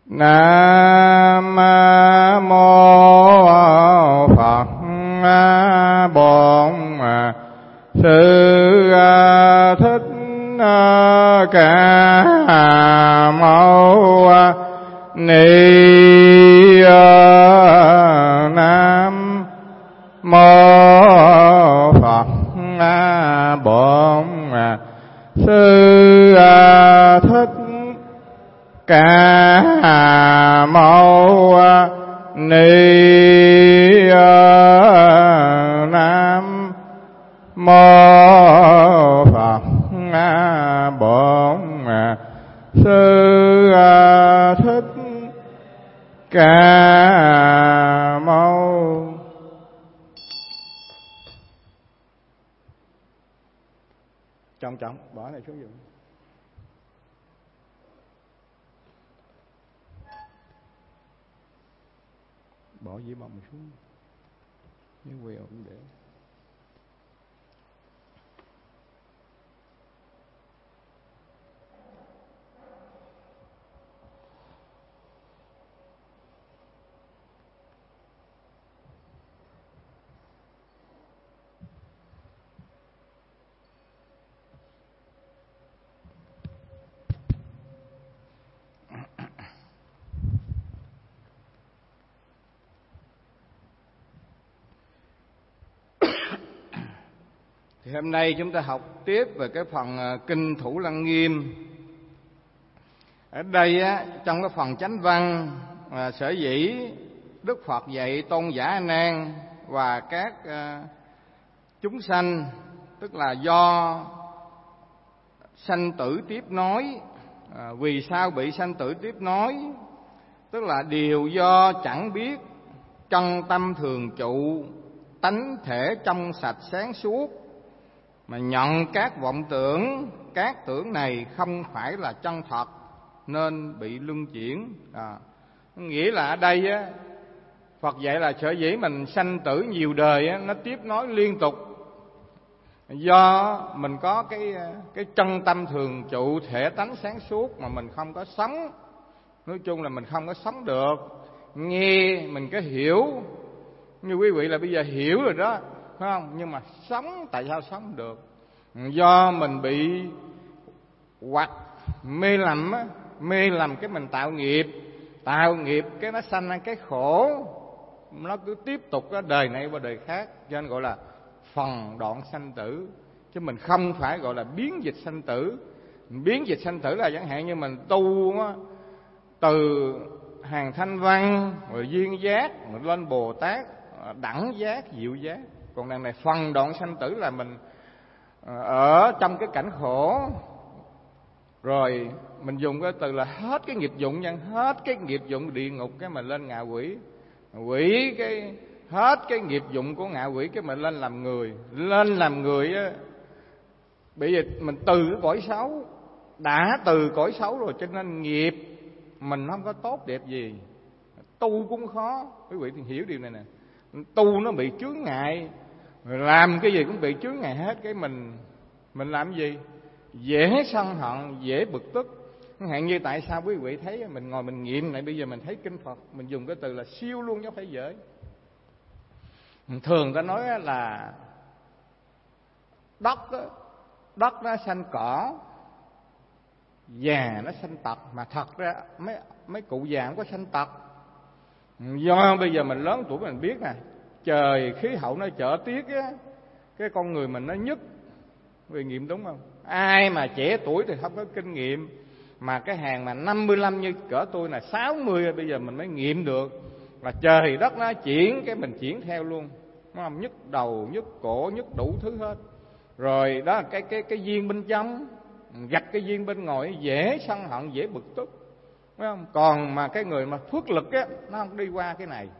Nam mô Phật Bổn Sư Thích Ca Mâu Ni. Nam mô Phật Bổn Sư Thích Ca Mâu Ni. Nam mô Phật Bổn Sư Thích Ca Mâu. Trọng bỏ này xuống giùm. Bỏ dĩ bồng xuống. Nếu quẹo cũng để. Thì hôm nay chúng ta học tiếp về cái phần Kinh Thủ Lăng Nghiêm. Ở đây á, trong cái phần chánh văn, sở dĩ Đức Phật dạy Tôn giả A Nan và các chúng sanh, tức là do sanh tử tiếp nối. Vì sao bị sanh tử tiếp nối? Tức là điều do chẳng biết chân tâm thường trụ, tánh thể trong sạch sáng suốt, mà nhận các vọng tưởng, các tưởng này không phải là chân thật nên bị luân chuyển. Nghĩa là ở đây á, Phật dạy là sở dĩ mình sanh tử nhiều đời á, nó tiếp nối liên tục, do mình có cái chân tâm thường trụ, thể tánh sáng suốt mà mình không có sống. Nói chung là mình không có sống được. Nghe mình có hiểu, như quý vị là bây giờ hiểu rồi đó, phải không? Nhưng mà sống, tại sao sống được? Do mình bị hoặc mê lầm á, mê lầm cái mình tạo nghiệp cái nó sanh ra cái khổ, nó cứ tiếp tục đó, đời này qua đời khác, cho nên gọi là phần đoạn sanh tử, chứ mình không phải gọi là biến dịch sanh tử. Biến dịch sanh tử là chẳng hạn như mình tu á, từ hàng thanh văn rồi duyên giác rồi lên Bồ Tát, đẳng giác, diệu giác. Còn đằng này phần đoạn sanh tử là mình ở trong cái cảnh khổ, rồi mình dùng cái từ là hết cái nghiệp dụng nhân, hết cái nghiệp dụng địa ngục cái mình lên ngạ quỷ, quỷ cái hết cái nghiệp dụng của ngạ quỷ cái mình lên làm người. Lên làm người á, bởi vì mình từ cái cõi xấu, đã từ cõi xấu rồi, cho nên nghiệp mình không có tốt đẹp gì, tu cũng khó. Quý vị thì hiểu điều này nè, tu nó bị chướng ngại, rồi làm cái gì cũng bị chướng ngại hết. Cái mình làm gì? Dễ sân hận, dễ bực tức. Chẳng hạn như tại sao quý vị thấy mình ngồi mình nghiệm lại, bây giờ mình thấy kinh Phật mình dùng cái từ là siêu luôn chứ không phải dễ. Thường ta nói là đất nó sanh cỏ, già nó sanh tật, mà thật ra mấy cụ già không có sanh tật. Do bây giờ mình lớn tuổi mình biết nè, trời khí hậu nó trở tiết á, cái con người mình nó nhức. Vì nghiệm đúng không? Ai mà trẻ tuổi thì không có kinh nghiệm, mà cái hàng mà 55 như cỡ tôi là 60 bây giờ mình mới nghiệm được là trời đất nó chuyển, cái mình chuyển theo luôn, đúng không? Nhức đầu, nhức cổ, nhức đủ thứ hết. Rồi đó là cái duyên bên trong, gặt cái duyên bên ngoài, dễ sân hận, dễ bực tức, đúng không? Còn mà cái người mà phước lực á, nó không đi qua cái này.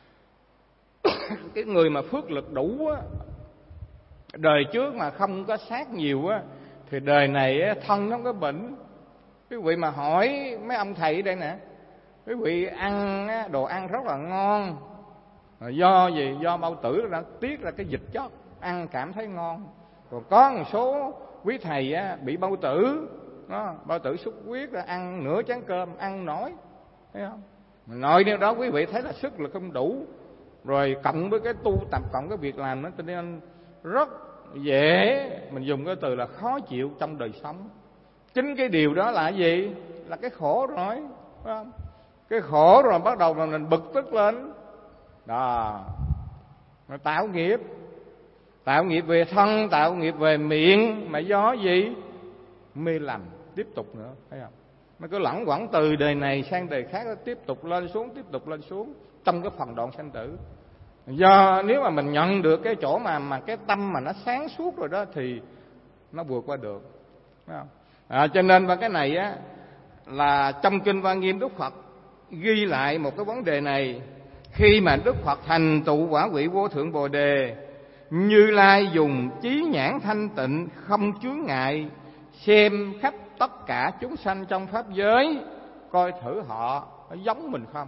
Cái người mà phước lực đủ á, đời trước mà không có sát nhiều á, thì đời này á, thân nó không có bệnh. Quý vị mà hỏi mấy ông thầy ở đây nè, quý vị ăn á, đồ ăn rất là ngon, do gì? Do bao tử nó tiết ra cái dịch chất, ăn cảm thấy ngon. Còn có một số quý thầy á, bị bao tử đó, bao tử xuất huyết, ăn nửa chén cơm ăn nổi, thấy không? Mình nói điều đó quý vị thấy là sức lực không đủ, rồi cộng với cái tu tập, cộng cái việc làm nó, cho nên rất dễ mình dùng cái từ là khó chịu trong đời sống. Chính cái điều đó là gì? Là cái khổ rồi, phải không? Cái khổ rồi bắt đầu mà mình bực tức lên đó, nó tạo nghiệp về thân, tạo nghiệp về miệng, mà do gì? Mê lầm tiếp tục nữa, thấy không? Nó cứ lẳng quẩn từ đời này sang đời khác, nó tiếp tục lên xuống trong cái phần đoạn sanh tử. Do nếu mà mình nhận được cái chỗ mà cái tâm mà nó sáng suốt rồi đó thì nó vượt qua được, phải không? Cho nên và cái này á là trong kinh Hoa Nghiêm Đức Phật ghi lại một cái vấn đề này. Khi mà Đức Phật thành tựu quả vị vô thượng Bồ Đề, Như Lai dùng trí nhãn thanh tịnh không chướng ngại xem khắp tất cả chúng sanh trong pháp giới, coi thử họ có giống mình không.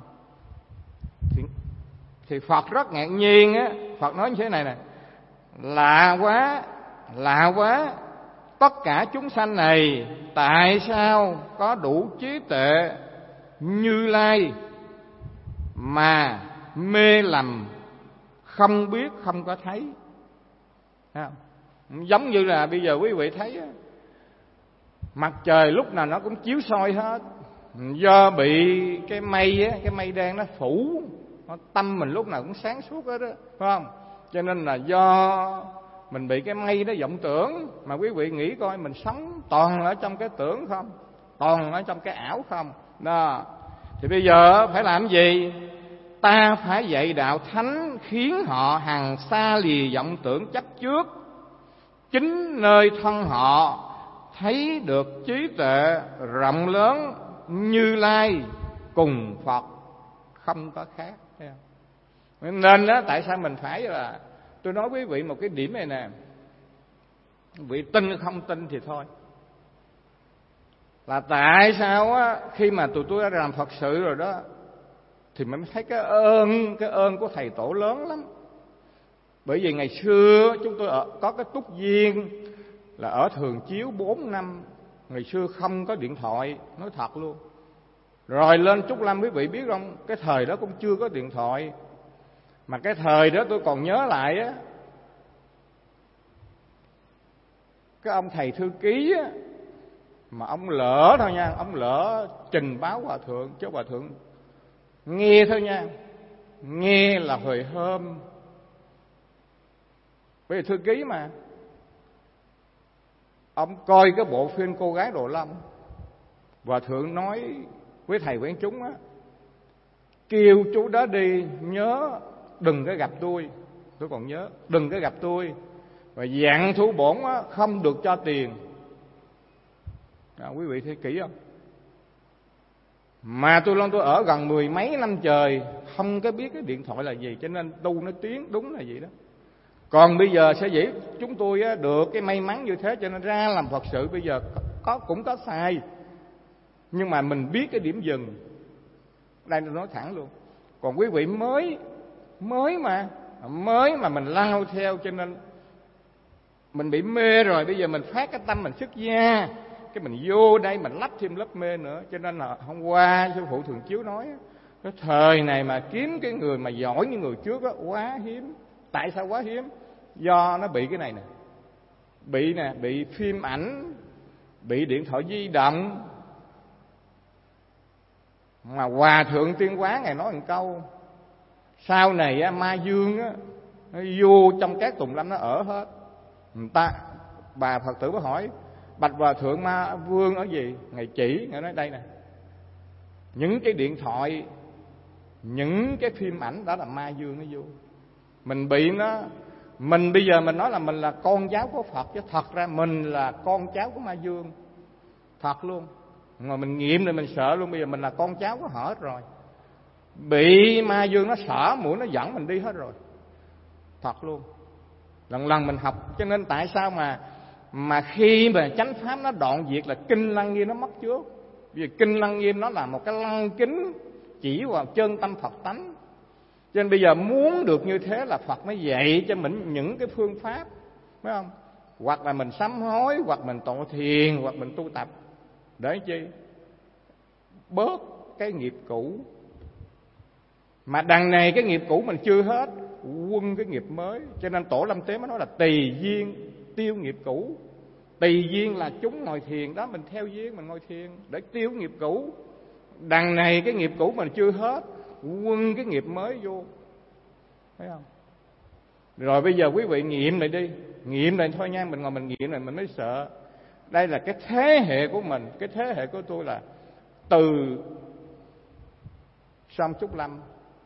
Thì Phật rất ngạc nhiên á, Phật nói như thế này nè: lạ quá, tất cả chúng sanh này tại sao có đủ trí tuệ Như Lai mà mê lầm, không biết, không có thấy. Giống như là bây giờ quý vị thấy mặt trời lúc nào nó cũng chiếu soi hết, do bị cái mây đen nó phủ, tâm mình lúc nào cũng sáng suốt hết đó, phải không? Cho nên là do mình bị cái mây nó vọng tưởng, mà quý vị nghĩ coi, mình sống toàn ở trong cái tưởng không, toàn ở trong cái ảo không đó. Thì bây giờ phải làm gì? Ta phải dạy đạo thánh, khiến họ hằng xa lìa vọng tưởng chấp trước, chính nơi thân họ thấy được trí tuệ rộng lớn Như Lai cùng Phật không có khác. Nên đó, tại sao mình phải là, tôi nói với quý vị một cái điểm này nè, vị tin không tin thì thôi, là tại sao á, khi mà tụi tôi đã làm Phật sự rồi đó thì mình mới thấy cái ơn của thầy tổ lớn lắm. Bởi vì ngày xưa chúng tôi có cái túc duyên là ở Thường Chiếu 4 năm. Ngày xưa không có điện thoại, nói thật luôn. Rồi lên Trúc Lâm, quý vị biết không, cái thời đó cũng chưa có điện thoại. Mà cái thời đó tôi còn nhớ lại á, cái ông thầy thư ký á, mà ông lỡ thôi nha, ông lỡ trình báo hòa thượng, chứ hòa thượng nghe thôi nha, nghe là hồi hôm. Bởi vì thư ký mà, ông coi cái bộ phim Cô Gái Đồ Lâm, hòa thượng nói với thầy quán chúng á, kêu chú đó đi, nhớ đừng có gặp tôi còn nhớ, đừng có gặp tôi, và dặn thủ bổn á, không được cho tiền. Quý vị thấy kỹ không? Mà tôi ở gần 10 mấy năm trời không có biết cái điện thoại là gì, cho nên tu nó tiếng đúng là vậy đó. Còn bây giờ sẽ dĩ chúng tôi á, được cái may mắn như thế, cho nên ra làm Phật sự bây giờ cũng có sai, nhưng mà mình biết cái điểm dừng. Đây tôi nói thẳng luôn. Còn quý vị mới mà mình lao theo, cho nên mình bị mê rồi. Bây giờ mình phát cái tâm mình xuất gia, cái mình vô đây mình lắp thêm lớp mê nữa. Cho nên là hôm qua sư phụ Thường Chiếu nói, cái thời này mà kiếm cái người mà giỏi như người trước đó quá hiếm. Tại sao quá hiếm? Do nó bị cái này nè, bị phim ảnh, bị điện thoại di động. Mà Hòa Thượng Tuyên Quán Ngài nói một câu, sau này á, ma dương á, nó vô trong các tùng lâm nó ở hết. Người ta, bà Phật tử mới hỏi, bạch Hòa Thượng ma vương ở gì? Ngài chỉ, Ngài nói đây nè, những cái điện thoại, những cái phim ảnh đó là ma dương nó vô. Mình bị nó, mình bây giờ mình nói là mình là con cháu của Phật, chứ thật ra mình là con cháu của ma dương, thật luôn. Mà mình nghiệm rồi mình sợ luôn, bây giờ mình là con cháu của họ hết rồi. Bị ma dương nó xỏ mũi, nó dẫn mình đi hết rồi, thật luôn. Lần mình học, cho nên tại sao mà khi mà chánh pháp nó đoạn diệt là kinh Lăng Nghiêm nó mất trước. Vì kinh Lăng Nghiêm nó là một cái lăng kính chỉ vào chân tâm Phật tánh. Cho nên bây giờ muốn được như thế là Phật mới dạy cho mình những cái phương pháp, phải không? Hoặc là mình sám hối, hoặc mình tọa thiền, hoặc mình tu tập. Để chi? Bớt cái nghiệp cũ. Mà đằng này cái nghiệp cũ mình chưa hết, quân cái nghiệp mới. Cho nên Tổ Lâm Tế mới nói là tùy duyên tiêu nghiệp cũ. Tùy duyên là chúng ngồi thiền đó, mình theo duyên mình ngồi thiền để tiêu nghiệp cũ. Đằng này cái nghiệp cũ mình chưa hết, quân cái nghiệp mới vô. Thấy không? Rồi bây giờ quý vị nghiệm lại đi. Nghiệm lại thôi nha, mình ngồi mình nghiệm lại mình mới sợ. Đây là cái thế hệ của mình. Cái thế hệ của tôi là từ Sâm Trúc Lâm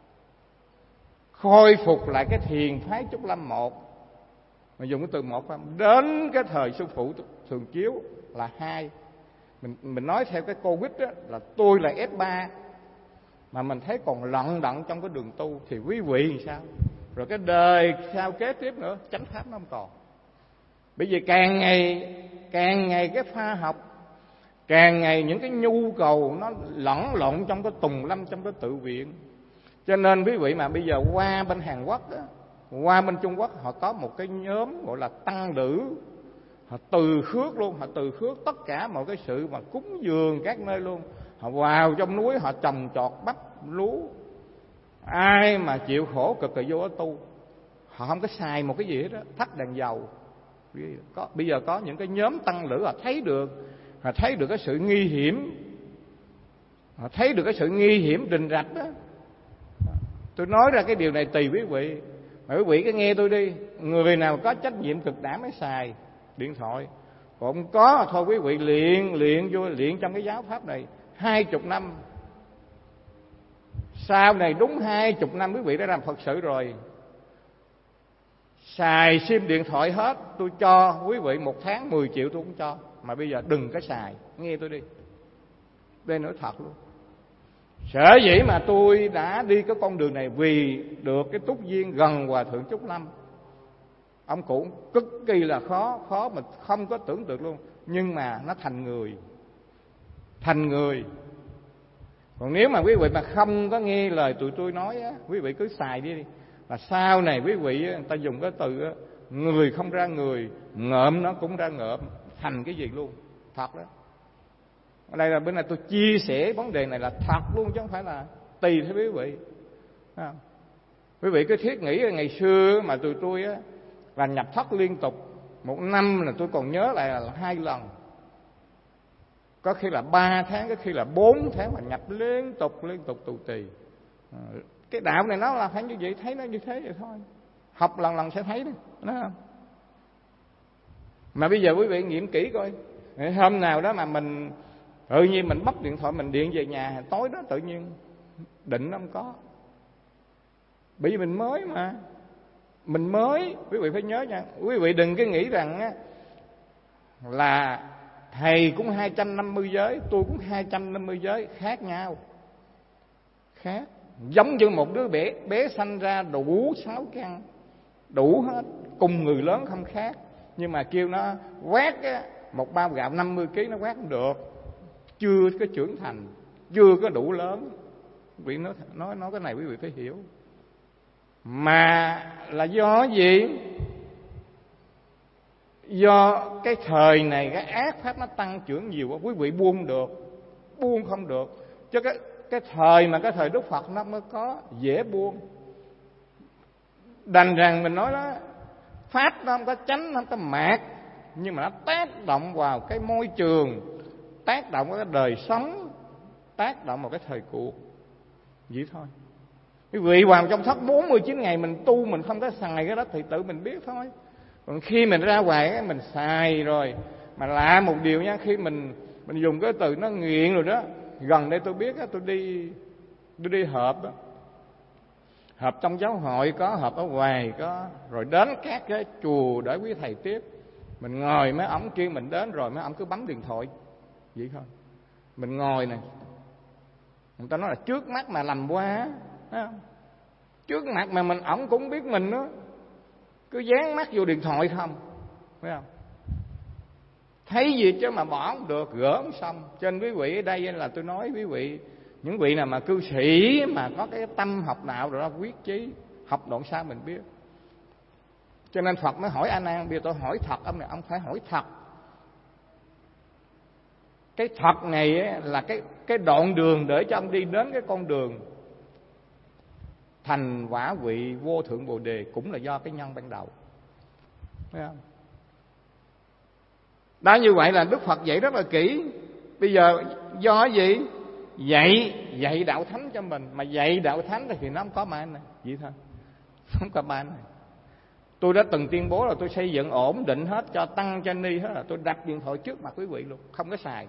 khôi phục lại cái thiền phái Trúc Lâm 1, mà dùng cái từ 1 đến cái thời sư phụ Thường Chiếu là 2. Mình nói theo cái Covid đó, là tôi là F3 mà mình thấy còn lận đận trong cái đường tu, thì quý vị làm sao? Rồi cái đời sao kế tiếp nữa, chánh pháp nó không còn. Bởi vì càng ngày cái khoa học, càng ngày những cái nhu cầu nó lẫn lộn trong cái tùng lâm, trong cái tự viện. Cho nên quý vị mà bây giờ qua bên Hàn Quốc đó, qua bên Trung Quốc, họ có một cái nhóm gọi là tăng lữ. Họ từ khước luôn, họ từ khước tất cả mọi cái sự mà cúng dường các nơi luôn. Họ vào trong núi, họ trồng trọt bắp lúa. Ai mà chịu khổ cực là vô ở tu. Họ không có xài một cái gì hết đó, thắt đèn dầu. Bây giờ có những cái nhóm tăng lữ họ thấy được cái sự nguy hiểm. Họ thấy được cái sự nguy hiểm rình rập đó. Tôi nói ra cái điều này tùy quý vị. Mà quý vị cứ nghe tôi đi. Người nào có trách nhiệm cực đảm mới xài điện thoại. Còn không có thôi quý vị luyện trong cái giáo pháp này 20 năm. Sau này đúng 20 năm quý vị đã làm Phật sự rồi. Xài sim điện thoại hết, tôi cho quý vị 1 tháng 10 triệu tôi cũng cho. Mà bây giờ đừng có xài, nghe tôi đi. Đây nói thật luôn. Sở dĩ mà tôi đã đi cái con đường này vì được cái túc duyên gần Hòa Thượng Trúc Lâm. Ông cụ cực kỳ là khó mà không có tưởng tượng luôn. Nhưng mà nó thành người. Còn nếu mà quý vị mà không có nghe lời tụi tôi nói á, quý vị cứ xài đi. Là sau này quý vị người ta dùng cái từ á, người không ra người, ngợm nó cũng ra ngợm, thành cái gì luôn. Thật đó. Ở đây là bữa nay tôi chia sẻ vấn đề này là thật luôn, chứ không phải là tùy theo quý vị. Quý vị cứ thiết nghĩ ngày xưa mà tụi tôi á là nhập thất liên tục. 1 năm là tôi còn nhớ lại là 2 lần. Có khi là 3 tháng, có khi là 4 tháng mà nhập liên tục tù tì. Cái đạo này nó là phải như vậy, thấy nó như thế vậy thôi. Học lần sẽ thấy đó không? Mà bây giờ quý vị nghiệm kỹ coi. Hôm nào đó mà mình tự nhiên mình bắt điện thoại, mình điện về nhà, tối đó tự nhiên định nó không có. Bởi vì mình mới mà. Mình mới, quý vị phải nhớ nha. Quý vị đừng có nghĩ rằng á, là thầy cũng 250 giới, tôi cũng 250 giới, khác nhau. Khác. Giống như một đứa bé sanh ra đủ 6 căn, đủ hết, cùng người lớn không khác. Nhưng mà kêu nó quét á, một bao gạo 50 kg nó quét không được, chưa có trưởng thành, chưa có đủ lớn. Quý vị nói cái này quý vị phải hiểu. Mà là do gì? Do cái thời này cái ác pháp nó tăng trưởng nhiều quá, quý vị buông không được. Chứ cái thời mà cái thời Đức Phật nó mới có dễ buông. Đành rằng mình nói đó, pháp nó không có chánh, nó không có mạt, nhưng mà nó tác động vào cái môi trường, tác động vào cái đời sống, tác động vào cái thời cuộc. Vậy thôi. Quý vị vào trong thất 49 ngày mình tu, mình không có xài cái đó thì tự mình biết thôi. Còn khi mình ra ngoài mình xài rồi. Mà lạ một điều nha, khi mình dùng cái từ nó nghiện rồi đó. Gần đây tôi biết tôi đi họp đó. Họp trong giáo hội có, họp ở ngoài có, rồi đến các cái chùa để quý thầy tiếp. Mình ngồi mấy ổng kêu mình đến rồi mấy ổng cứ bấm điện thoại. Vậy thôi. Mình ngồi nè. Người ta nói là trước mắt mà làm qua, thấy không? Trước mặt mà ổng cũng biết mình đó, cứ dán mắt vô điện thoại không, phải không? Thấy gì chứ mà bỏ không được, gỡ không xong. Cho nên quý vị ở đây là tôi nói quý vị, những vị nào mà cư sĩ mà có cái tâm học đạo rồi đó, quyết chí học đoạn sao mình biết. Cho nên Phật mới hỏi A Nan, bây giờ tôi hỏi thật ông này, ông phải hỏi thật. Cái Phật này á, là cái đoạn đường để cho ông đi đến cái con đường thành quả vị vô thượng Bồ Đề, cũng là do cái nhân ban đầu. Thấy không? Đó, như vậy là Đức Phật dạy rất là kỹ. Bây giờ do gì? Dạy đạo thánh cho mình. Mà dạy đạo thánh thì nó không có ma này, vậy thôi. Không có ma này. Tôi đã từng tuyên bố là tôi xây dựng ổn định hết cho tăng cho ni hết, là tôi đặt điện thoại trước mặt quý vị luôn, không có xài.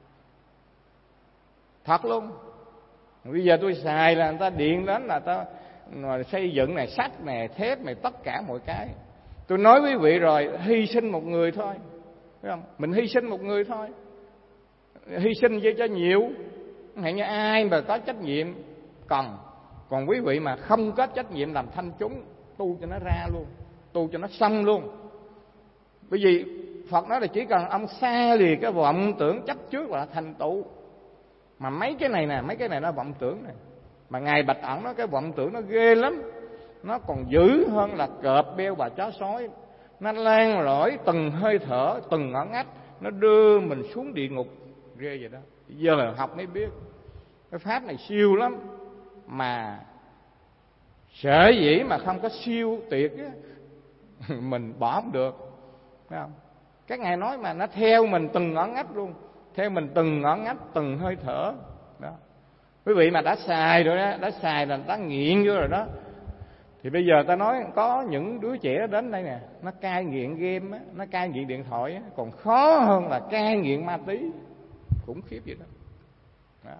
Thật luôn. Bây giờ tôi xài là người ta điện đến là ta xây dựng này, sắt này, thép này, tất cả mọi cái. Tôi nói quý vị rồi, hy sinh một người thôi, thấy không? Mình hy sinh một người thôi, hy sinh cho nhiều. Hãy như ai mà có trách nhiệm còn quý vị mà không có trách nhiệm làm thanh chúng, tu cho nó ra luôn, tu cho nó xong luôn. Bởi vì Phật nói là chỉ cần ông xa lìa cái vọng tưởng chấp trước là thành tựu. Mà mấy cái này nó vọng tưởng này. Mà Ngài Bạch Ẩn nói cái vọng tưởng nó ghê lắm. Nó còn dữ hơn là cọp, beo và chó sói. Nó lan lỏi từng hơi thở, từng ngõ ngách, nó đưa mình xuống địa ngục. Ghê vậy đó. Giờ học mới biết cái pháp này siêu lắm. Mà sở dĩ mà không có siêu tuyệt á, mình bỏ không được, thấy không? Các ngài nói mà nó theo mình từng ngõ ngách luôn, theo mình từng ngõ ngách, từng hơi thở đó. Quý vị mà đã xài rồi đó, đã xài là đã nghiện vô rồi đó. Thì bây giờ ta nói có những đứa trẻ đến đây nè, nó cai nghiện game á, nó cai nghiện điện thoại á, còn khó hơn là cai nghiện ma túy, khủng khiếp vậy đó. Đó.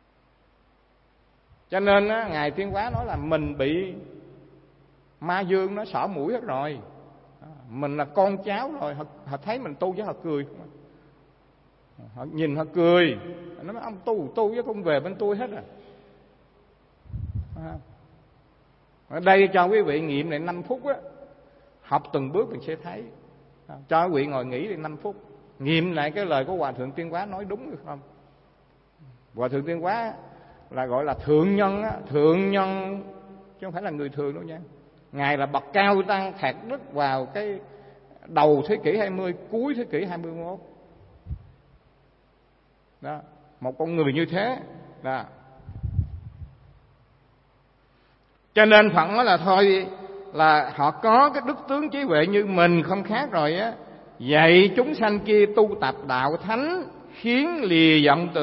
Cho nên á, Ngài Tuyên Hóa nói là mình bị ma dương nó xỏ mũi hết rồi. Mình là con cháu rồi, họ thấy mình tu với họ cười. Họ nhìn họ cười. Nó nói ông tu với không về bên tôi hết rồi. Ở đây cho quý vị nghiệm lại 5 phút á. Học từng bước mình sẽ thấy. Cho quý vị ngồi nghỉ lại 5 phút. Nghiệm lại cái lời của Hòa Thượng Tuyên Hóa nói đúng hay không. Hòa Thượng Tuyên Hóa là gọi là thượng nhân á, thượng nhân chứ không phải là người thường đâu nha. Ngài là bậc cao tăng thạc đức vào cái đầu thế kỷ 20, cuối thế kỷ 21. Đó, một con người như thế đó. Cho nên Phật nói là thôi, là họ có cái đức tướng trí huệ như mình không khác rồi á, dạy chúng sanh kia tu tập đạo thánh, khiến lìa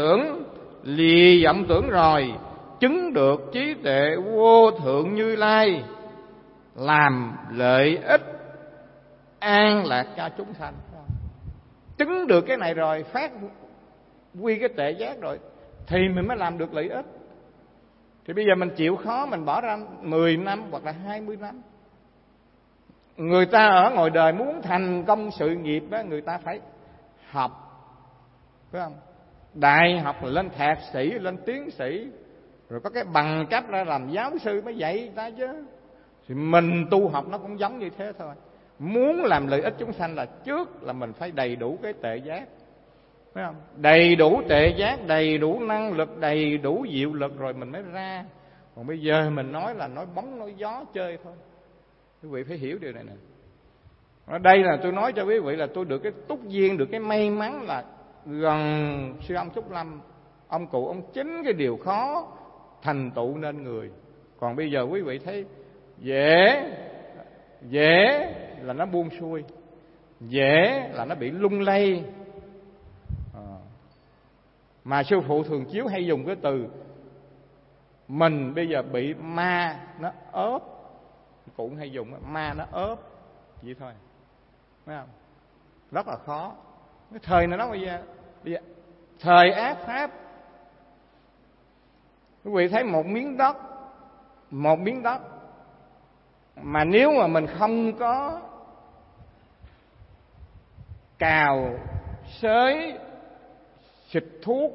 vọng tưởng rồi chứng được trí tuệ vô thượng Như Lai, làm lợi ích an lạc cho chúng sanh. Chứng được cái này rồi, phát quy cái tuệ giác rồi, thì mình mới làm được lợi ích. Thì bây giờ mình chịu khó, mình bỏ ra 10 năm hoặc là 20 năm. Người ta ở ngoài đời muốn thành công sự nghiệp đó, người ta phải học, phải không? Đại học rồi lên thạc sĩ, lên tiến sĩ, rồi có cái bằng cấp ra làm giáo sư mới dạy người ta chứ. Thì mình tu học nó cũng giống như thế thôi. Muốn làm lợi ích chúng sanh là trước là mình phải đầy đủ cái tuệ giác, phải không? Đầy đủ tuệ giác, đầy đủ năng lực, đầy đủ diệu lực rồi mình mới ra. Còn bây giờ mình nói là nói bóng nói gió chơi thôi. Quý vị phải hiểu điều này nè. Ở đây là tôi nói cho quý vị là tôi được cái túc duyên, được cái may mắn là gần sư ông Trúc Lâm, ông cụ ông chính cái điều khó thành tựu nên người. Còn bây giờ quý vị thấy dễ là nó buông xuôi, dễ là nó bị lung lay. Mà sư phụ thường chiếu hay dùng cái từ mình bây giờ bị ma nó ốp, cụ hay dùng ma nó ốp vậy thôi, phải không? Rất là khó. Cái thời này nó bây giờ thời ác pháp. Quý vị thấy một miếng đất mà nếu mà mình không có cào xới xịt thuốc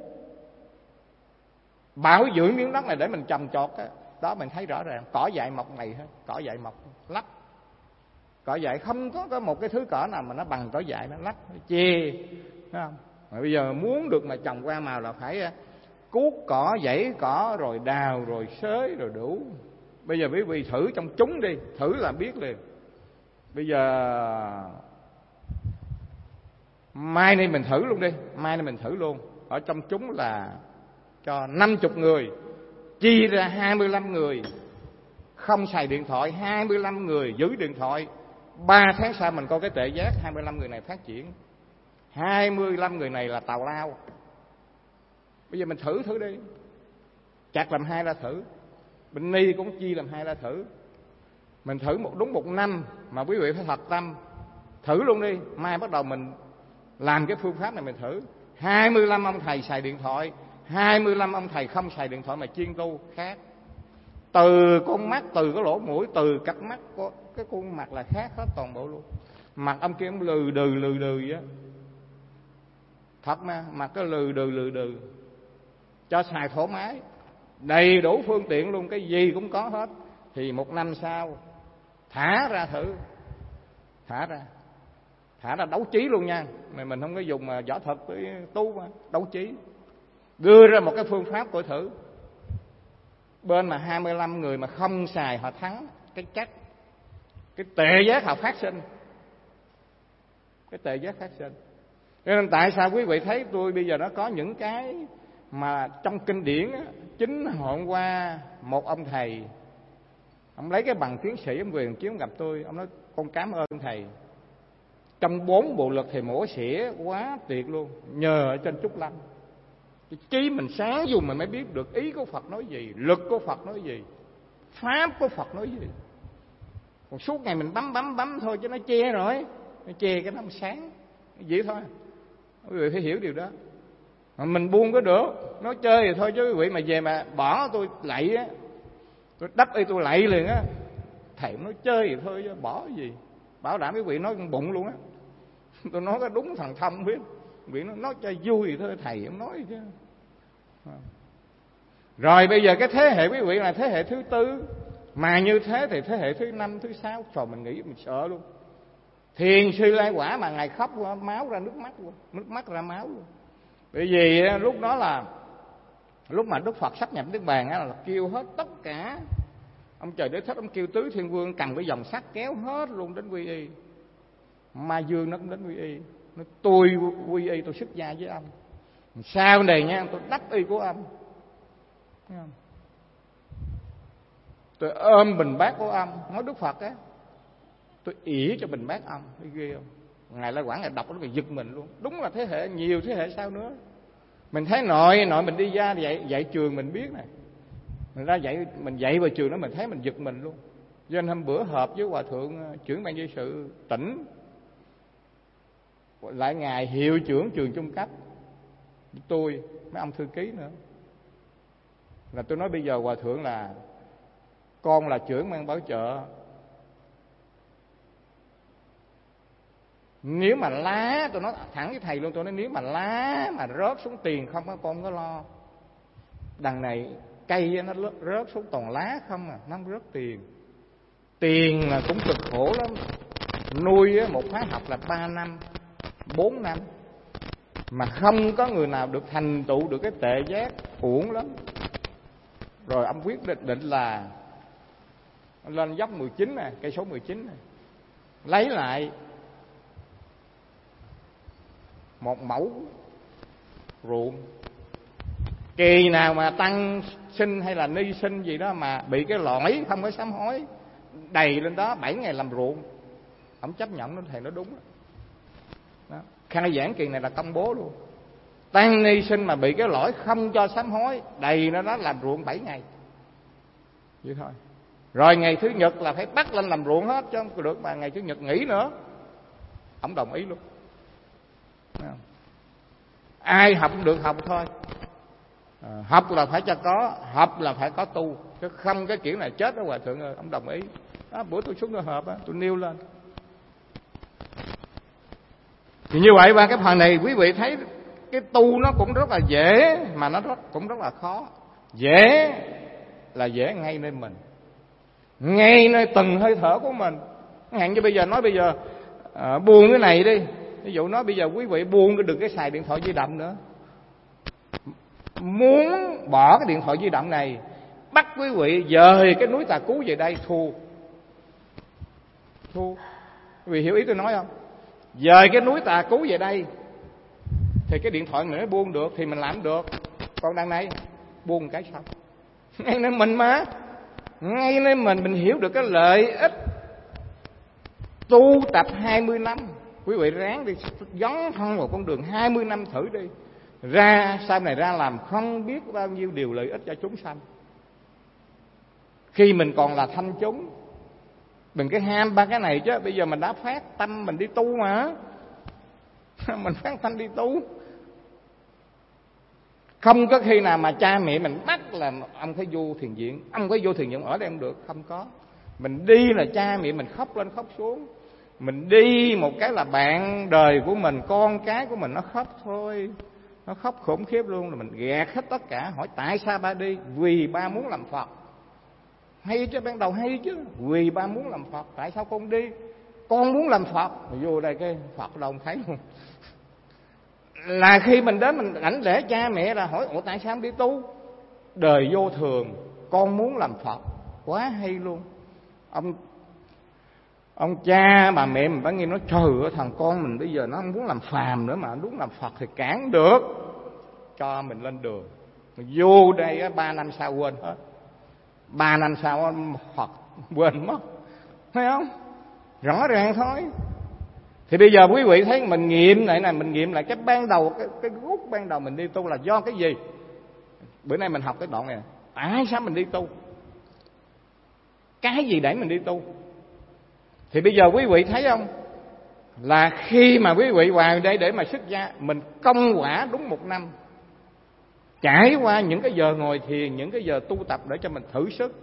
bảo dưỡng miếng đất này để mình trồng trọt đó, mình thấy rõ ràng cỏ dại mọc này hết, cỏ dại mọc lắc. Cỏ dại không có một cái thứ cỏ nào mà nó bằng cỏ dại, nó lắc, nó chê, phải không? Mà bây giờ muốn được mà trồng hoa màu là phải cuốc cỏ, dãy cỏ, rồi đào, rồi xới, rồi đủ. Bây giờ quý vị thử trong chúng đi, thử là biết liền. Bây giờ mai nay mình thử luôn đi, mai nay mình thử luôn. ở trong chúng là cho 50 người, chia ra 25 người không xài điện thoại, 25 người giữ điện thoại. 3 tháng sau mình coi cái tệ giác 25 người này phát triển. 25 người này là tào lao. Bây giờ mình thử đi. Chặt làm 2 ra thử. Bệnh ni cũng chia làm 2 ra thử. Mình thử đúng 1 năm mà quý vị phải thật tâm. Thử luôn đi. Mai bắt đầu mình làm cái phương pháp này mình thử. 25 ông thầy xài điện thoại, 25 ông thầy không xài điện thoại mà chuyên tu khác. Từ con mắt, từ cái lỗ mũi, từ cặp mắt, cái khuôn mặt là khác hết toàn bộ luôn. Mặt ông kia ông lừ đừ vậy á. Thật mà, mặt cái lừ đừ. Cho xài thoải mái, đầy đủ phương tiện luôn, cái gì cũng có hết. Thì 1 năm sau thả ra thử. Thả ra đấu trí luôn nha. Mình không có dùng võ thuật với tu mà, đấu trí. Đưa ra một cái phương pháp coi thử. Bên mà 25 người mà không xài họ thắng cái chắc. Cái tệ giác họ phát sinh. Cái tệ giác phát sinh. Cho nên tại sao quý vị thấy tôi bây giờ nó có những cái mà trong kinh điển á, chính hôm qua một ông thầy, ông lấy cái bằng tiến sĩ, ông về chiếu gặp tôi, ông nói con cảm ơn thầy. Trong 4 bộ luật thầy mổ xỉa quá tuyệt luôn, nhờ ở trên Trúc Lâm. Trí mình sáng dùng mình mới biết được ý của Phật nói gì, luật của Phật nói gì, pháp của Phật nói gì. Còn suốt ngày mình bấm thôi chứ nó che rồi, nó che cái nó sáng, vậy thôi. Quý vị phải hiểu điều đó. Mà mình buông có được, nó chơi thì thôi, chứ quý vị mà về mà bỏ tôi lạy á, tôi đắp y tôi lạy liền á. Thầy nói chơi thì thôi chứ bỏ gì. Bảo đảm quý vị nói con bụng luôn á. Tôi nói có đúng thằng thông biết. Quý vị nói chơi vui thì thôi, thầy ông nói chứ. Rồi bây giờ cái thế hệ quý vị là thế hệ thứ 4. Mà như thế thì thế hệ thứ 5, thứ 6, trời mình nghĩ mình sợ luôn. Thiền sư Lai Quả mà ngài khóc máu ra nước mắt luôn, nước mắt ra máu luôn. Bởi vì lúc đó là lúc mà Đức Phật sắp nhập Niết Bàn là kêu hết tất cả ông trời đế thích, ông kêu tứ thiên vương cầm cái dòng sắt kéo hết luôn đến quy y. Ma Dương nó cũng đến quy y, nó tôi quy y, tôi xuất gia với ông. Sau này nha, tôi đắp y của ông. Tôi ôm bình bát của ông, nói Đức Phật á, tôi ỉa cho bình bát ông, thấy ghê không? Ngài Lai Quả ngài đọc nó ngài giật mình luôn. Đúng là thế hệ, nhiều thế hệ sau nữa. Mình thấy nội mình đi ra dạy trường mình biết này. Mình ra mình dạy vào trường đó mình thấy mình giật mình luôn. Cho nên hôm bữa họp với Hòa Thượng trưởng ban trị sự tỉnh, lại ngài hiệu trưởng trường trung cấp, tôi mấy ông thư ký nữa, là tôi nói bây giờ Hòa Thượng là con là trưởng ban bảo trợ, nếu mà lá, tôi nói thẳng với thầy luôn, tôi nói nếu mà lá mà rớt xuống tiền không có con có lo. Đằng này cây nó rớt xuống toàn lá không à, nó không rớt tiền. Tiền là cũng cực khổ lắm. Nuôi một khóa học là 3 năm 4 năm mà không có người nào được thành tựu được cái tệ giác, uổng lắm. Rồi ông quyết định là lên dốc 19 này, cây số 19 này, lấy lại một mẫu ruộng. Kỳ nào mà tăng sinh hay là ni sinh gì đó mà bị cái lõi không có sám hối đầy lên đó 7 ngày làm ruộng, ông chấp nhận nó, thầy nó đúng đó. Khai giảng kỳ này là công bố luôn. Tăng ni sinh mà bị cái lỗi không cho sám hối đầy nó đó làm ruộng 7 ngày vậy thôi. Rồi ngày Thứ Nhật là phải bắt lên làm ruộng hết, chứ không được mà ngày Chủ nhật nghỉ nữa. Ông đồng ý luôn. Ai học cũng được học thôi. Học là phải cho có, học là phải có tu, chứ không cái kiểu này chết đó Hòa Thượng ơi. Ông đồng ý đó. Bữa tôi xuống tôi họp đó, tôi nêu lên. Thì như vậy qua cái phần này quý vị thấy cái tu nó cũng rất là dễ, mà nó cũng rất là khó. Dễ là dễ ngay nơi mình, ngay nơi từng hơi thở của mình. Hạn như bây giờ nói bây giờ buông cái này đi, ví dụ nói bây giờ quý vị buông được cái xài điện thoại di động nữa, muốn bỏ cái điện thoại di động này, bắt quý vị dời cái núi Tà Cú về đây, thua. Quý vị hiểu ý tôi nói không? Dời cái núi Tà Cú về đây thì cái điện thoại mình mới buông được thì mình làm được. Còn đằng này buông cái xong. Ngay nơi mình mà, ngay nơi mình hiểu được cái lợi ích tu tập 20 năm. Quý vị ráng đi, dấn thân vào con đường 20 năm thử đi. Sau này ra làm không biết bao nhiêu điều lợi ích cho chúng sanh. Khi mình còn là thanh chúng, đừng cái ham ba cái này chứ. Bây giờ mình đã phát tâm mình đi tu mà. Mình phát tâm đi tu. Không có khi nào mà cha mẹ mình bắt là ông phải vô thiền viện, ông phải vô thiền viện ở đây không được. Không có. Mình đi là cha mẹ mình khóc lên khóc xuống. Mình đi một cái là bạn đời của mình, con cái của mình nó khóc thôi. Nó khóc khủng khiếp luôn. Là mình gạt hết tất cả. Hỏi tại sao ba đi? Vì ba muốn làm Phật. Hay chứ, ban đầu hay chứ. Vì ba muốn làm Phật. Tại sao con đi? Con muốn làm Phật. Vô đây cái Phật đâu không thấy luôn. Là khi mình đến mình đảnh lễ cha mẹ là hỏi ủa tại sao không đi tu? Đời vô thường, con muốn làm Phật. Quá hay luôn. Ông cha bà mẹ mình bác nghe nói trời ơi, thằng con mình bây giờ nó không muốn làm phàm nữa mà muốn làm Phật thì cản được. Cho mình lên đường. Vô đây 3 năm sau quên hết. 3 năm sau Phật quên mất. Thấy không? Rõ ràng thôi. Thì bây giờ quý vị thấy mình nghiệm lại này, mình nghiệm lại cái ban đầu, cái gốc ban đầu mình đi tu là do cái gì? Bữa nay mình học cái đoạn này. Tại sao mình đi tu? Cái gì để mình đi tu? Thì bây giờ quý vị thấy không? Là khi mà quý vị vào đây để mà xuất gia, mình công quả đúng 1 năm. Trải qua những cái giờ ngồi thiền, những cái giờ tu tập để cho mình thử sức.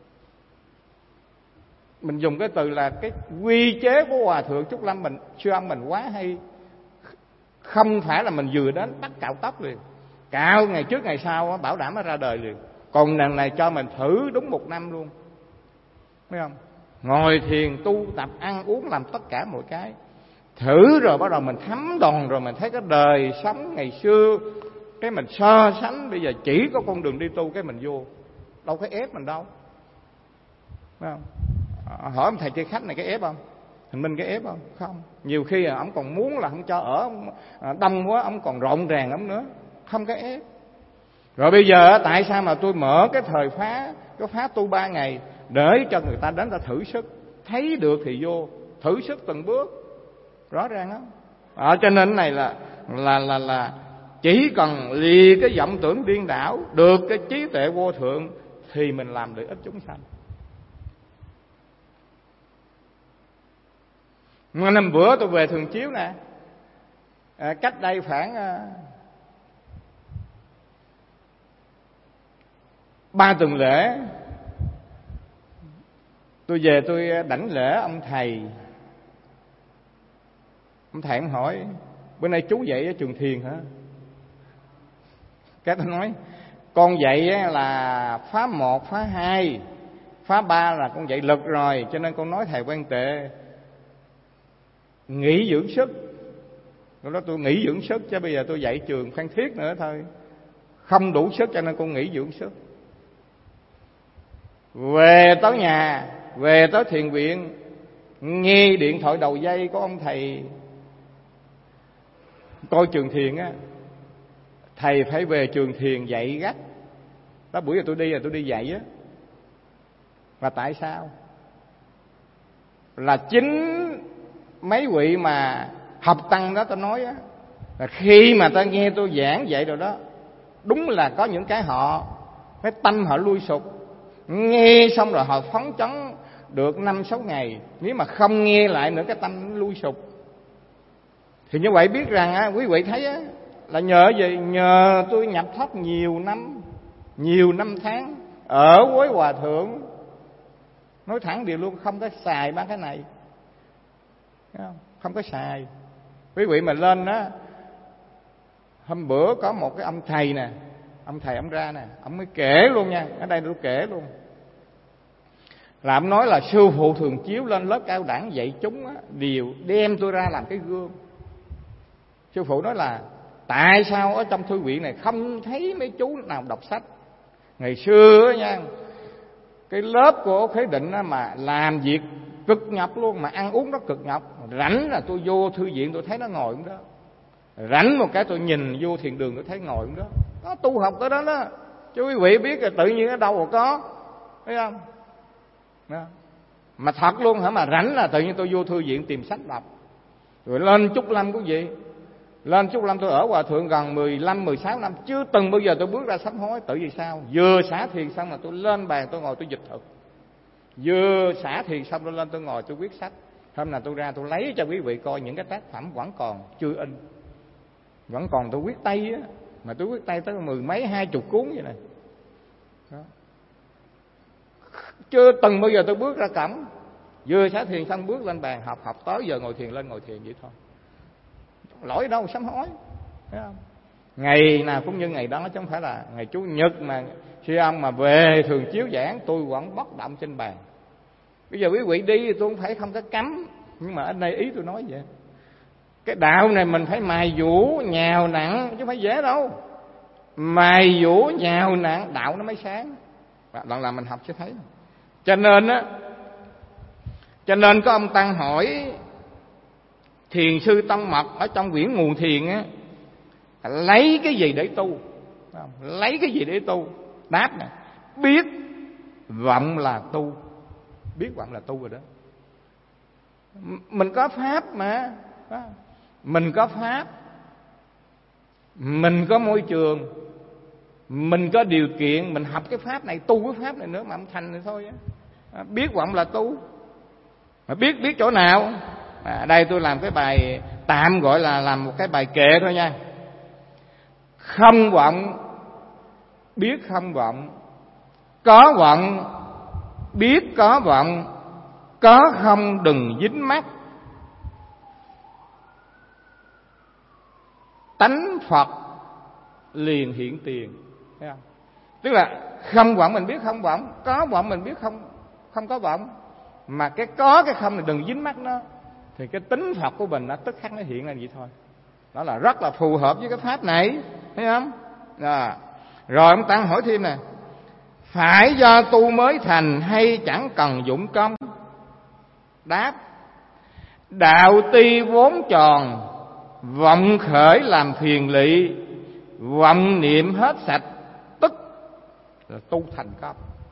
Mình dùng cái từ là cái quy chế của Hòa Thượng Trúc Lâm mình, sư ông mình quá hay. Không phải là mình vừa đến bắt cạo tóc liền. Cạo ngày trước ngày sau bảo đảm nó ra đời liền. Còn lần này cho mình thử đúng 1 năm luôn. Thấy không? Ngồi thiền, tu tập, ăn uống, làm tất cả mọi cái. Thử rồi bắt đầu mình thấm đòn rồi mình thấy cái đời sống ngày xưa. Cái mình so sánh bây giờ chỉ có con đường đi tu cái mình vô. Đâu có ép mình đâu. Thấy không? Hỏi ông thầy chơi khách này cái ép không? Thằng Minh cái ép không? Không. Nhiều khi ông còn muốn là không cho ở, đông quá ông còn rộn ràng lắm nữa. Không có ép. Rồi bây giờ tại sao mà tôi mở cái thời phá, cái phá tu 3 ngày để cho người ta đến ta thử sức, thấy được thì vô, thử sức từng bước. Rõ ràng đó. Cho nên này là chỉ cần lìa cái vọng tưởng điên đảo, được cái trí tuệ vô thượng thì mình làm được ích chúng sanh. Năm bữa tôi về Thường Chiếu nè, cách đây khoảng 3 tuần lễ, tôi về tôi đảnh lễ ông thầy. Ông thầy ông hỏi bữa nay chú dạy ở trường thiền hả? Cái tôi nói con dạy là phá 1, phá 2, phá 3 là con dạy lực rồi, cho nên con nói thầy Quan Tệ nghỉ dưỡng sức. Lúc đó tôi nghỉ dưỡng sức, chứ bây giờ tôi dạy trường Phan Thiết nữa thôi, không đủ sức cho nên con nghỉ dưỡng sức. Về tới nhà, về tới thiền viện, nghe điện thoại đầu dây của ông thầy coi trường thiền á, thầy phải về trường thiền dạy gắt. Đó buổi giờ tôi đi dạy á. Và tại sao? Là chính mấy vị mà học tăng đó tôi nói á, là khi mà ta nghe tôi giảng vậy rồi đó, đúng là có những cái họ cái tâm họ lui sụp, nghe xong rồi họ phấn chấn được 5-6 ngày, nếu mà không nghe lại nữa cái tâm lui sụp. Thì như vậy biết rằng á, quý vị thấy á, là nhờ gì? Nhờ tôi nhập thất nhiều năm tháng ở với Hòa Thượng. Nói thẳng điều luôn, không có xài ba cái này, không có xài. Quý vị mà lên đó, hôm bữa có một cái ông thầy nè, ông thầy ông ra nè, ông mới kể luôn nha, ở đây tôi kể luôn, là ông nói là sư phụ Thường Chiếu lên lớp cao đẳng dạy chúng á, đều đem tôi ra làm cái gương. Sư phụ nói là tại sao ở trong thư viện này không thấy mấy chú nào đọc sách. Ngày xưa á nha, cái lớp của Khế Định á, mà làm việc cực nhọc luôn, mà ăn uống nó cực nhọc. Rảnh là tôi vô thư viện tôi thấy nó ngồi cũng đó. Rảnh một cái tôi nhìn vô thiền đường tôi thấy ngồi đó, có tu học tới đó đó. Chứ quý vị biết là tự nhiên ở đâu mà có, thấy không? Đó. Mà thật luôn hả, mà rảnh là tự nhiên tôi vô thư viện tìm sách đọc. Rồi lên Trúc Lâm quý vị, lên Trúc Lâm tôi ở Hòa Thượng gần 15-16 năm, chưa từng bao giờ tôi bước ra sám hối. Tự vì sao? Vừa xả thiền xong là tôi lên bàn tôi ngồi tôi dịch thuật. Vừa xả thiền xong tôi lên tôi ngồi tôi viết sách. Hôm nào tôi ra tôi lấy cho quý vị coi những cái tác phẩm vẫn còn chưa in, vẫn còn tôi viết tay á, mà tôi viết tay tới 10 mấy 20 cuốn vậy này. Đó. Chưa từng bao giờ tôi bước ra cổng, vừa xả thiền xong bước lên bàn học tới giờ ngồi thiền lên ngồi thiền vậy thôi. Lỗi đâu sám hối, thấy không? Ngày nào cũng như ngày đó, chứ không phải là ngày Chủ nhật mà sư ông mà về thường chiếu giảng tôi vẫn bất động trên bàn. Bây giờ quý vị đi thì tôi không có cấm, nhưng mà ở đây ý tôi nói vậy. Cái đạo này mình phải mài dũa nhào nặng chứ không phải dễ đâu. Mài dũa nhào nặng đạo nó mới sáng. Lần là mình học sẽ thấy. Cho nên có ông Tăng hỏi thiền sư Tông Mật ở trong quyển Nguồn Thiền á, lấy cái gì để tu? Lấy cái gì để tu? Đáp nè, biết vọng là tu. Biết vọng là tu rồi đó. Mình có pháp mà, mình có pháp, mình có môi trường, mình có điều kiện, mình học cái pháp này, tu cái pháp này nữa mà không thành thì thôi á. Biết vọng là tu. Mà biết chỗ nào? Đây tôi làm cái bài tạm gọi là làm một cái bài kệ thôi nha. Không vọng, biết không vọng. Có vọng, biết có vọng. Có không đừng dính mắc. Tánh Phật liền hiện tiền. Thấy không? Tức là không vọng mình biết không vọng, có vọng mình biết không có vọng. Mà cái có cái không này đừng dính mắc nó, thì cái tính Phật của mình nó tức khắc nó hiện ra vậy thôi. Đó là rất là phù hợp với cái pháp này, thấy không? Rồi ông Tăng hỏi thêm nè, phải do tu mới thành hay chẳng cần dụng công? Đáp, đạo ti vốn tròn, vọng khởi làm phiền lỵ, vọng niệm hết sạch, tức là tu thành công.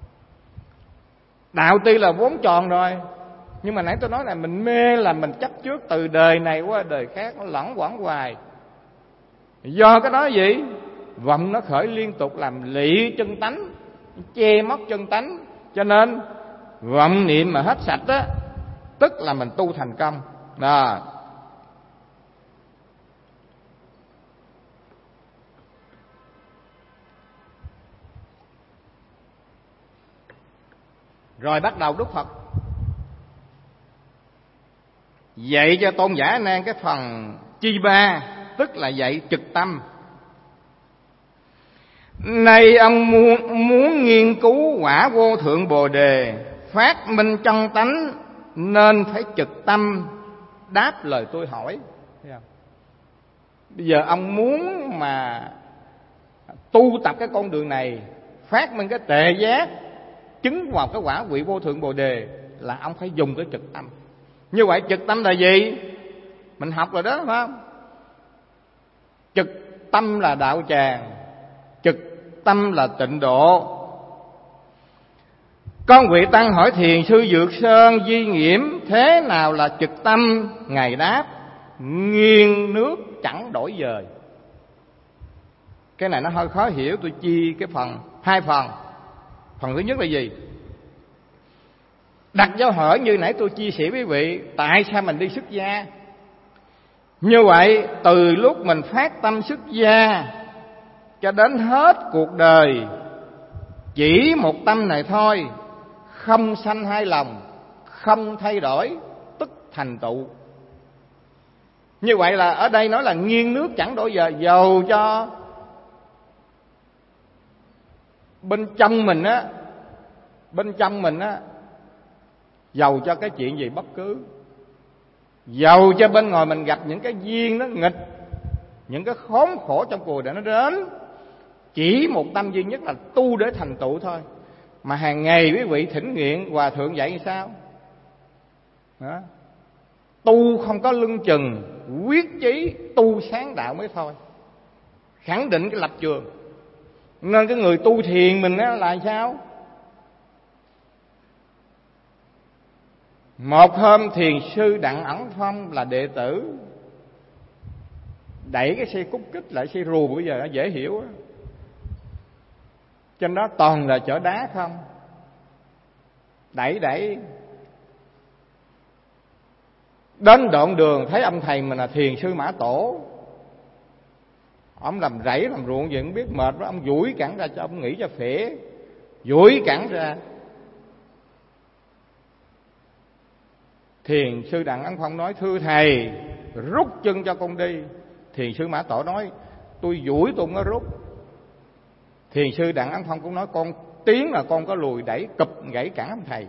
Đạo ti là vốn tròn rồi, nhưng mà nãy tôi nói là mình mê là mình chấp trước từ đời này qua đời khác, nó lẫn quẩn hoài. Do cái đó gì? Vọng nó khởi liên tục làm lỵ chân tánh, che mất chân tánh. Cho nên vọng niệm mà hết sạch á, tức là mình tu thành công. Đó. Rồi bắt đầu Đức Phật dạy cho Tôn giả A Nan cái phần chi ba, tức là dạy trực tâm. Này ông muốn nghiên cứu quả vô thượng Bồ Đề, phát minh trong tánh, nên phải trực tâm đáp lời tôi hỏi. Bây giờ ông muốn mà tu tập cái con đường này, phát minh cái tệ giác, chứng vào cái quả vị vô thượng Bồ Đề, là ông phải dùng cái trực tâm. Như vậy trực tâm là gì? Mình học rồi đó, phải không? Trực tâm là đạo tràng, trực tâm là tịnh độ. Con vị Tăng hỏi thiền sư Dược Sơn Di Nghiễm, thế nào là trực tâm? Ngài đáp, nghiêng nước chẳng đổi dời. Cái này nó hơi khó hiểu, tôi chia cái hai phần. Phần thứ nhất là gì? Đặt dấu hỏi như nãy tôi chia sẻ với quý vị, tại sao mình đi xuất gia? Như vậy từ lúc mình phát tâm xuất gia cho đến hết cuộc đời, chỉ một tâm này thôi, không sanh hai lòng, không thay đổi, tức thành tựu. Như vậy là ở đây nói là nghiêng nước chẳng đổi dời. Dầu cho bên trong mình á, dầu cho cái chuyện gì bất cứ, dầu cho bên ngoài mình gặp những cái duyên nó nghịch, những cái khốn khổ trong cuộc đời nó đến, chỉ một tâm duy nhất là tu để thành tựu thôi. Mà hàng ngày quý vị thỉnh nguyện, Hòa Thượng dạy như sao? Đó. Tu không có lưng chừng, quyết chí tu sáng đạo mới thôi, khẳng định cái lập trường. Nên cái người tu thiền mình á là sao? Một hôm thiền sư Đặng Ẩn Phong là đệ tử đẩy cái xe cút kích lại xe rùa, bây giờ nó dễ hiểu á. Trên đó toàn là chở đá không, đẩy đến đoạn đường thấy ông thầy mình là thiền sư Mã Tổ, ông làm rẫy làm ruộng gì không biết, mệt đó, ông duỗi cẳng ra cho ông nghỉ cho phể, duỗi cẳng ra. Thiền sư Đặng Ẩn Phong nói: thưa thầy, rút chân cho con đi. Thiền sư Mã Tổ nói: tôi duỗi tôi không có rút. Thiền sư Đặng Ẩn Phong cũng nói: con tiến là con có lùi, đẩy cụp gãy cẳng ông thầy.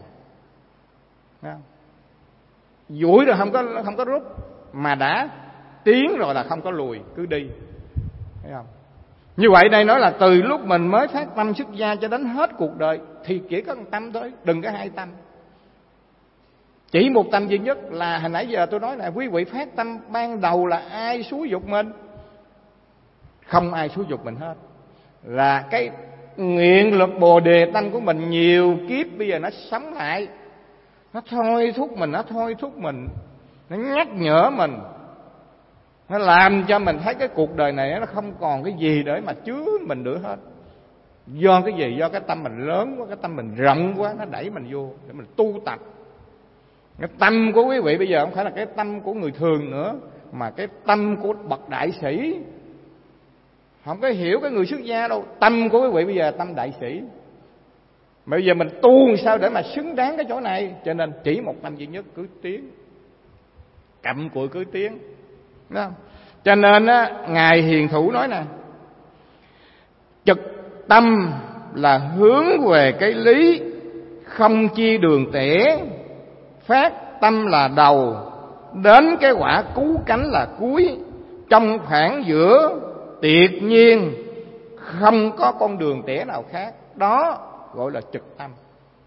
Duỗi rồi không có rút, mà đã tiến rồi là không có lùi, cứ đi. Thấy không? Như vậy đây nói là từ lúc mình mới phát tâm xuất gia cho đến hết cuộc đời thì chỉ có một tâm thôi, đừng có hai tâm. Chỉ một tâm duy nhất là hồi nãy giờ tôi nói là quý vị phát tâm ban đầu là ai xúi dục mình? Không ai xúi dục mình hết. Là cái nguyện lực Bồ Đề tâm của mình nhiều kiếp bây giờ nó sống lại, nó thôi thúc mình, nó nhắc nhở mình, nó làm cho mình thấy cái cuộc đời này nó không còn cái gì để mà chứa mình nữa hết. Do cái gì? Do cái tâm mình lớn quá, cái tâm mình rộng quá, nó đẩy mình vô để mình tu tập. Cái tâm của quý vị bây giờ không phải là cái tâm của người thường nữa, mà cái tâm của bậc đại sĩ. Không có hiểu cái người xuất gia đâu. Tâm của quý vị bây giờ là tâm đại sĩ. Bây giờ mình tu làm sao để mà xứng đáng cái chỗ này? Cho nên chỉ một tâm duy nhất, cứ tiến, cặm cụi cứ tiến. Đúng không? Cho nên á, Ngài Hiền Thủ nói nè: trực tâm là hướng về cái lý, không chia đường tẻ. Phát tâm là đầu, đến cái quả cứu cánh là cuối. Trong khoảng giữa tuyệt nhiên, không có con đường tẻ nào khác. Đó gọi là trực tâm.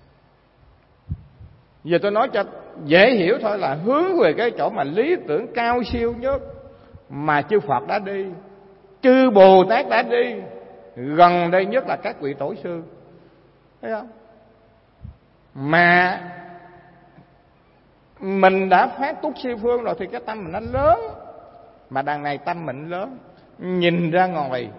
Giờ tôi nói cho dễ hiểu thôi, là hướng về cái chỗ mà lý tưởng cao siêu nhất mà chư Phật đã đi, chư Bồ Tát đã đi, gần đây nhất là các vị tổ sư. Thấy không? Mà mình đã phát túc siêu phương rồi thì cái tâm mình nó lớn. Mà đằng này tâm mình lớn, nhìn ra ngoài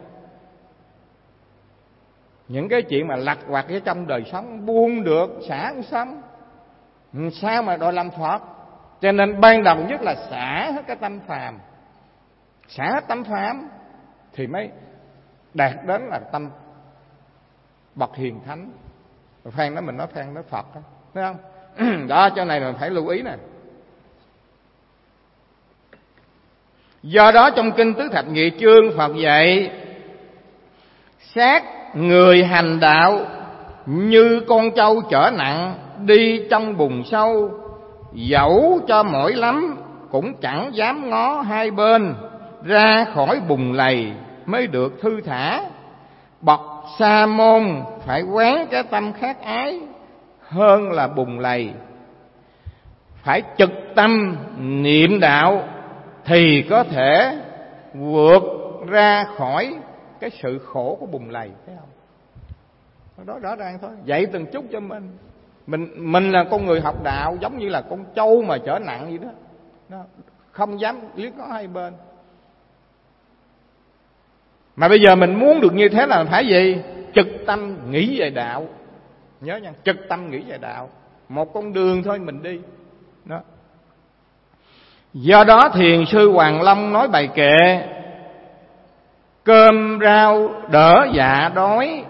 những cái chuyện mà lặt vặt ở trong đời sống, buông được, xả cũng xong, sao mà đòi làm Phật? Cho nên ban đầu nhất là xả hết cái tâm phàm, xả hết tâm phàm thì mới đạt đến là tâm bậc hiền thánh. Phan đó mình nói Phan nói Phật đó, thấy không? Đó, chỗ này mình phải lưu ý nè. Do đó trong kinh Tứ Thập Nhị Chương, Phật dạy xác người hành đạo như con trâu chở nặng đi trong bùn sâu, dẫu cho mỏi lắm cũng chẳng dám ngó hai bên, ra khỏi bùn lầy mới được thư thả. Bậc sa môn phải quán cái tâm khát ái hơn là bùn lầy, phải trực tâm niệm đạo thì có thể vượt ra khỏi cái sự khổ của bùn lầy. Thấy không? Đó rõ ràng thôi, dạy từng chút cho mình. Mình là con người học đạo, giống như là con trâu mà chở nặng vậy đó, không dám liếc ngó hai bên. Mà bây giờ mình muốn được như thế là phải gì? Trực tâm nghĩ về đạo. Nhớ nha, trực tâm nghĩ về đạo. Một con đường thôi mình đi đó. Do đó Thiền sư Hoàng Long nói bài kệ: cơm rau đỡ dạ đói,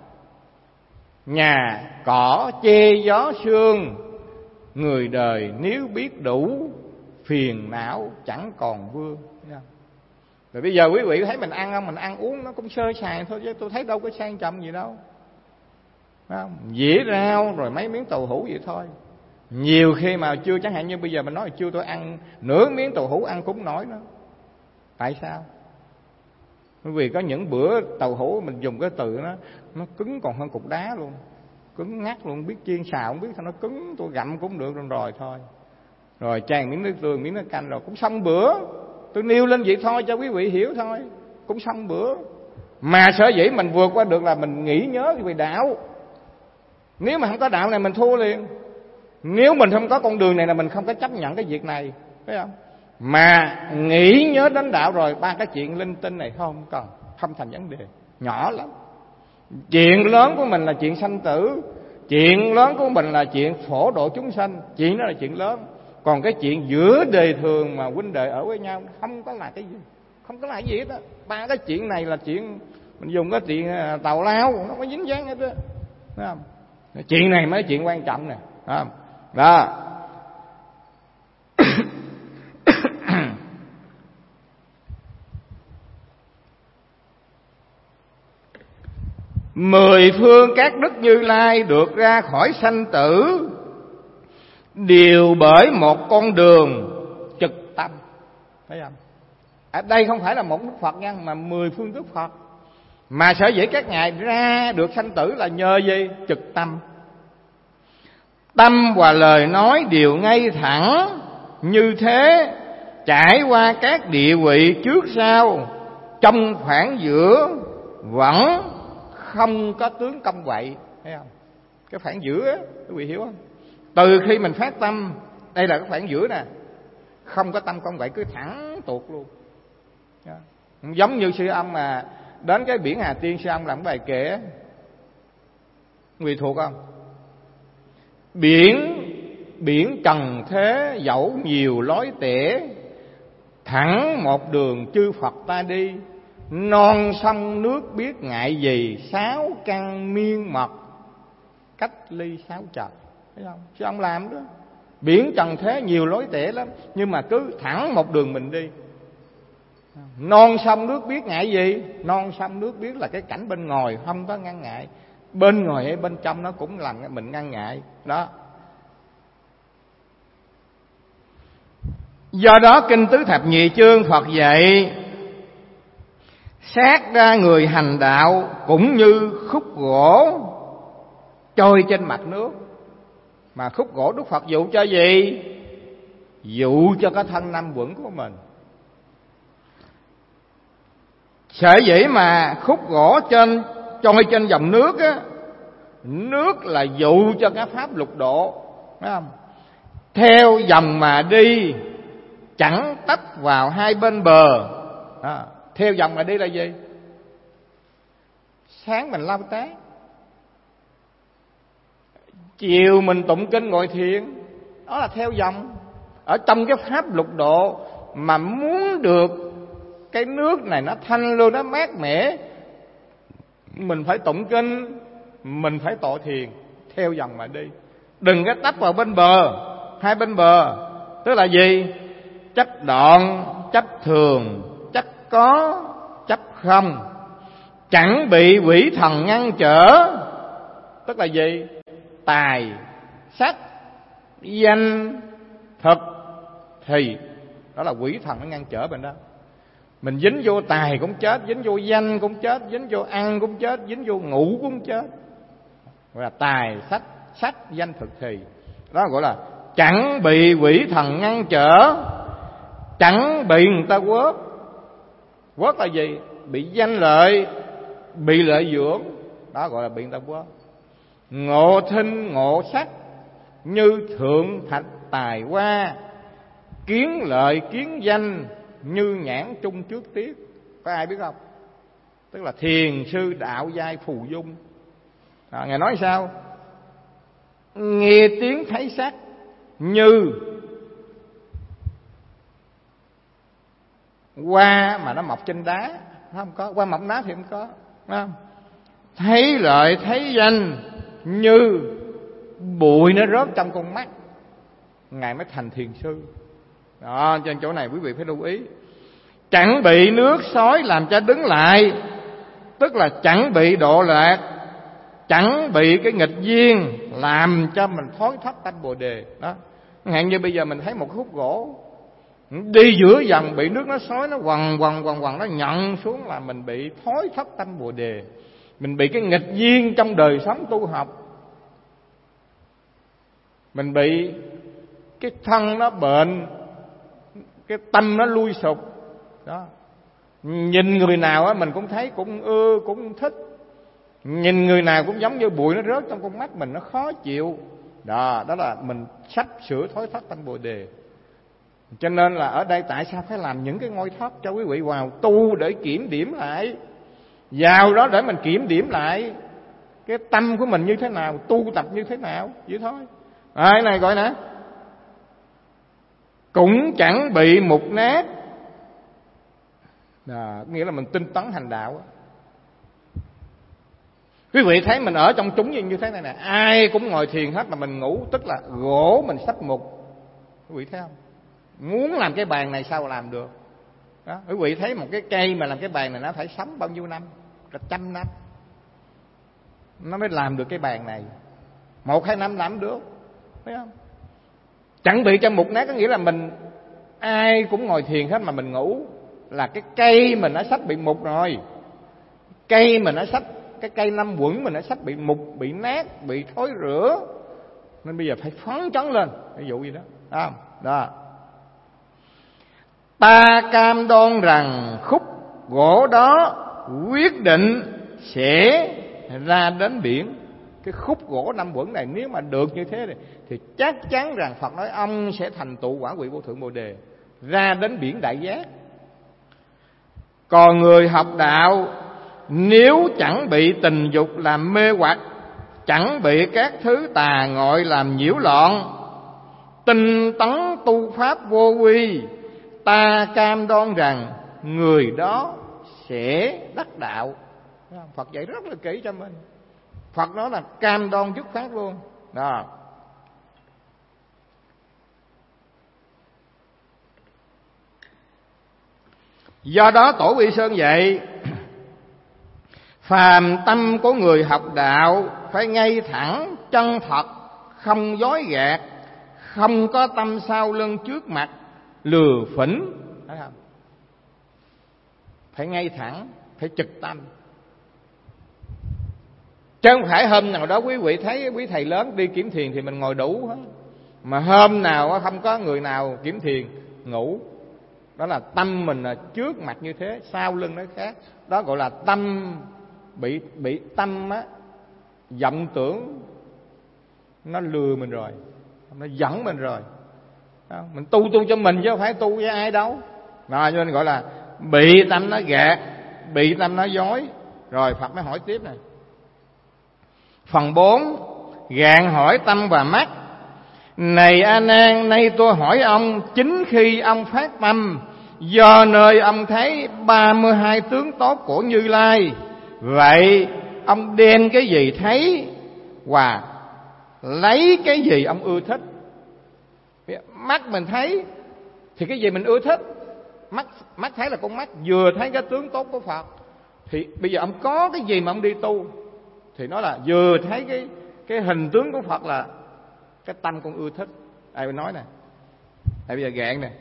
nhà cỏ che gió sương, người đời nếu biết đủ, phiền não chẳng còn vương. Rồi bây giờ quý vị thấy mình ăn không? Mình ăn uống nó cũng sơ sài thôi, chứ tôi thấy đâu có sang trọng gì đâu. Phải không? Dĩa rau rồi mấy miếng tàu hũ vậy thôi. Nhiều khi mà chưa, chẳng hạn như bây giờ mình nói chưa tôi ăn nửa miếng tàu hũ ăn cũng nổi nữa. Tại sao? Bởi vì có những bữa tàu hũ mình dùng cái từ nó cứng còn hơn cục đá luôn, cứng ngắt luôn, biết chiên xào không biết sao nó cứng, tôi gặm cũng được rồi thôi. Rồi chan miếng nước tương, miếng nước canh rồi cũng xong bữa. Tôi nêu lên vậy thôi cho quý vị hiểu thôi, cũng xong bữa. Mà sở dĩ mình vượt qua được là mình nghĩ nhớ về đạo. Nếu mà không có đạo này mình thua liền. Nếu mình không có con đường này là mình không có chấp nhận cái việc này, phải không? Mà nghĩ nhớ đến đạo rồi, ba cái chuyện linh tinh này không cần, không thành vấn đề, nhỏ lắm. Chuyện lớn của mình là chuyện sanh tử, chuyện lớn của mình là chuyện phổ độ chúng sanh, chuyện đó là chuyện lớn. Còn cái chuyện giữa đời thường mà huynh đệ ở với nhau không có là cái gì, không có là cái gì hết á. Ba cái chuyện này là chuyện mình dùng cái chuyện tào lao, nó có dính dáng hết á, thấy không? Chuyện này mới là chuyện quan trọng nè, thấy không? Đó. Mười phương các đức Như Lai được ra khỏi sanh tử đều bởi một con đường trực tâm, thấy không? Ở đây không phải là một Đức Phật nha, mà mười phương Đức Phật. Mà sở dĩ các ngài ra được sanh tử là nhờ gì? Trực tâm. Tâm và lời nói đều ngay thẳng như thế, trải qua các địa vị trước sau, trong khoảng giữa vẫn không có tướng công vậy, thấy không? Cái khoảng giữa á, quý vị hiểu không? Từ khi mình phát tâm, đây là cái khoảng giữa nè, không có tâm công vậy, cứ thẳng tuột luôn. Giống như sư ông mà đến cái biển Hà Tiên, sư ông làm bài kệ, quý vị thuộc không? Biển trần thế dẫu nhiều lối tể, thẳng một đường chư Phật ta đi, non sông nước biết ngại gì, sáu căn miên mật cách ly sáu trời, thấy không? Chứ ông làm đó. Biển trần thế nhiều lối tể lắm, nhưng mà cứ thẳng một đường mình đi. Non sông nước biết ngại gì? Non sông nước biết là cái cảnh bên ngoài không có ngăn ngại, bên ngoài hay bên trong nó cũng làm mình ngăn ngại đó. Do đó kinh Tứ Thập Nhị Chương Phật dạy xét ra người hành đạo cũng như khúc gỗ trôi trên mặt nước. Mà khúc gỗ Đức Phật dụ cho gì? Dụ cho cái thân năm uẩn của mình. Sở dĩ mà khúc gỗ trôi trên dòng nước á, nước là dụ cho cái pháp lục độ, phải không? Theo dòng mà đi, chẳng tấp vào hai bên bờ. Theo dòng mà đi là gì? Sáng mình lao tác, chiều mình tụng kinh ngồi thiền, đó là theo dòng. Ở trong cái pháp lục độ mà muốn được cái nước này nó thanh lưu, nó mát mẻ, mình phải tụng kinh, mình phải tọa thiền, theo dòng mà đi. Đừng có tấp vào bên bờ, hai bên bờ. Tức là gì? Chấp đoạn, chấp thường, chấp có, chấp không, chẳng bị quỷ thần ngăn trở. Tức là gì? Tài, sắc, danh, thực, thì đó là quỷ thần nó ngăn trở mình đó. Mình dính vô tài cũng chết, dính vô danh cũng chết, dính vô ăn cũng chết, dính vô ngủ cũng chết. Gọi là tài, sắc, danh, thực, thì. Đó gọi là chẳng bị quỷ thần ngăn trở, chẳng bị người ta quất. Quất là gì? Bị danh lợi, bị lợi dưỡng, đó gọi là bị người ta quất. Ngộ thinh ngộ sắc như thượng thạch tài hoa, kiến lợi kiến danh như nhãn trung trước tiết. Có ai biết không? Tức là thiền sư đạo giai phù dung. Ngài nói sao? Nghe tiếng thấy sắc như hoa mà nó mọc trên đá, không có hoa mọc đá thì không có, không? Thấy lợi thấy danh như bụi nó rớt trong con mắt, ngài mới thành thiền sư. Đó, trên chỗ này quý vị phải lưu ý. Chẳng bị nước xối làm cho đứng lại, tức là chẳng bị độ lạc, chẳng bị cái nghịch duyên làm cho mình thối thất tâm Bồ Đề. Đó, hạn như bây giờ mình thấy một khúc gỗ đi giữa dòng, bị nước nó xối, nó quằn, nó nhận xuống là mình bị thối thất tâm Bồ Đề. Mình bị cái nghịch duyên trong đời sống tu học, mình bị cái thân nó bệnh, cái tâm nó lui sụp, đó. Nhìn người nào á mình cũng thấy cũng ưa, cũng thích. Nhìn người nào cũng giống như bụi nó rớt trong con mắt mình, nó khó chịu. Đó là mình sắp sửa thối thất tâm Bồ Đề. Cho nên là ở đây tại sao phải làm những cái ngôi thất cho quý vị vào tu để kiểm điểm lại, vào đó để mình kiểm điểm lại cái tâm của mình như thế nào, tu tập như thế nào, vậy thôi. Cái này gọi nè, cũng chẳng bị mục nát. Nghĩa là mình tinh tấn hành đạo. Quý vị thấy mình ở trong chúng như thế này nè, ai cũng ngồi thiền hết mà mình ngủ, tức là gỗ mình sắp mục. Quý vị thấy không? Muốn làm cái bàn này sao làm được đó. Quý vị thấy một cái cây mà làm cái bàn này nó phải sống bao nhiêu năm, cả 100 năm nó mới làm được cái bàn này. 1-2 năm làm được, thấy không? Chẳng bị cho mục nát có nghĩa là mình ai cũng ngồi thiền hết mà mình ngủ, là cái cây mình nó sắp bị mục rồi. Cây mình nó sắp, cái cây 5 quẩn mình nó sắp bị mục, bị nát, bị thối rữa, nên bây giờ phải phấn chấn lên. Ví dụ gì đó. Đó. Ta cam đoan rằng khúc gỗ đó quyết định sẽ ra đến biển. Cái khúc gỗ 5 quẩn này nếu mà được như thế thì chắc chắn rằng Phật nói ông sẽ thành tựu quả vị vô thượng Bồ Đề, ra đến biển đại giác. Còn người học đạo nếu chẳng bị tình dục làm mê hoặc, chẳng bị các thứ tà ngọi làm nhiễu loạn, tinh tấn tu pháp vô quy, ta cam đoan rằng người đó sẽ đắc đạo. Phật dạy rất là kỹ cho mình. Phật nói là cam đoan dứt khoát luôn đó. Do đó Tổ Quy Sơn dạy, phàm tâm của người học đạo phải ngay thẳng, chân thật, không dối gạt, không có tâm sau lưng trước mặt lừa phỉnh. Thấy không? Phải ngay thẳng, phải trực tâm. Chứ không phải hôm nào đó quý vị thấy quý thầy lớn đi kiểm thiền thì mình ngồi đủ hết, mà hôm nào không có người nào kiểm thiền ngủ. Đó là tâm mình là trước mặt như thế, sau lưng nó khác. Đó gọi là tâm bị tâm á, vọng tưởng nó lừa mình rồi, nó dẫn mình rồi. Mình tu cho mình chứ không phải tu với ai đâu. Cho nên gọi là bị tâm nó gạt, bị tâm nó dối. Rồi Phật mới hỏi tiếp này. Phần 4, gạn hỏi tâm và mắt. Này A Nan, nay tôi hỏi ông, chính khi ông phát tâm, do nơi ông thấy 32 tướng tốt của Như Lai, vậy ông đem cái gì thấy và lấy cái gì ông ưa thích? Mắt mình thấy thì cái gì mình ưa thích. Mắt thấy là con mắt vừa thấy cái tướng tốt của Phật, thì bây giờ ông có cái gì mà ông đi tu thì nó là vừa thấy cái hình tướng của Phật là cái tâm con ưa thích. Ai nói nè, bây giờ gạn nè,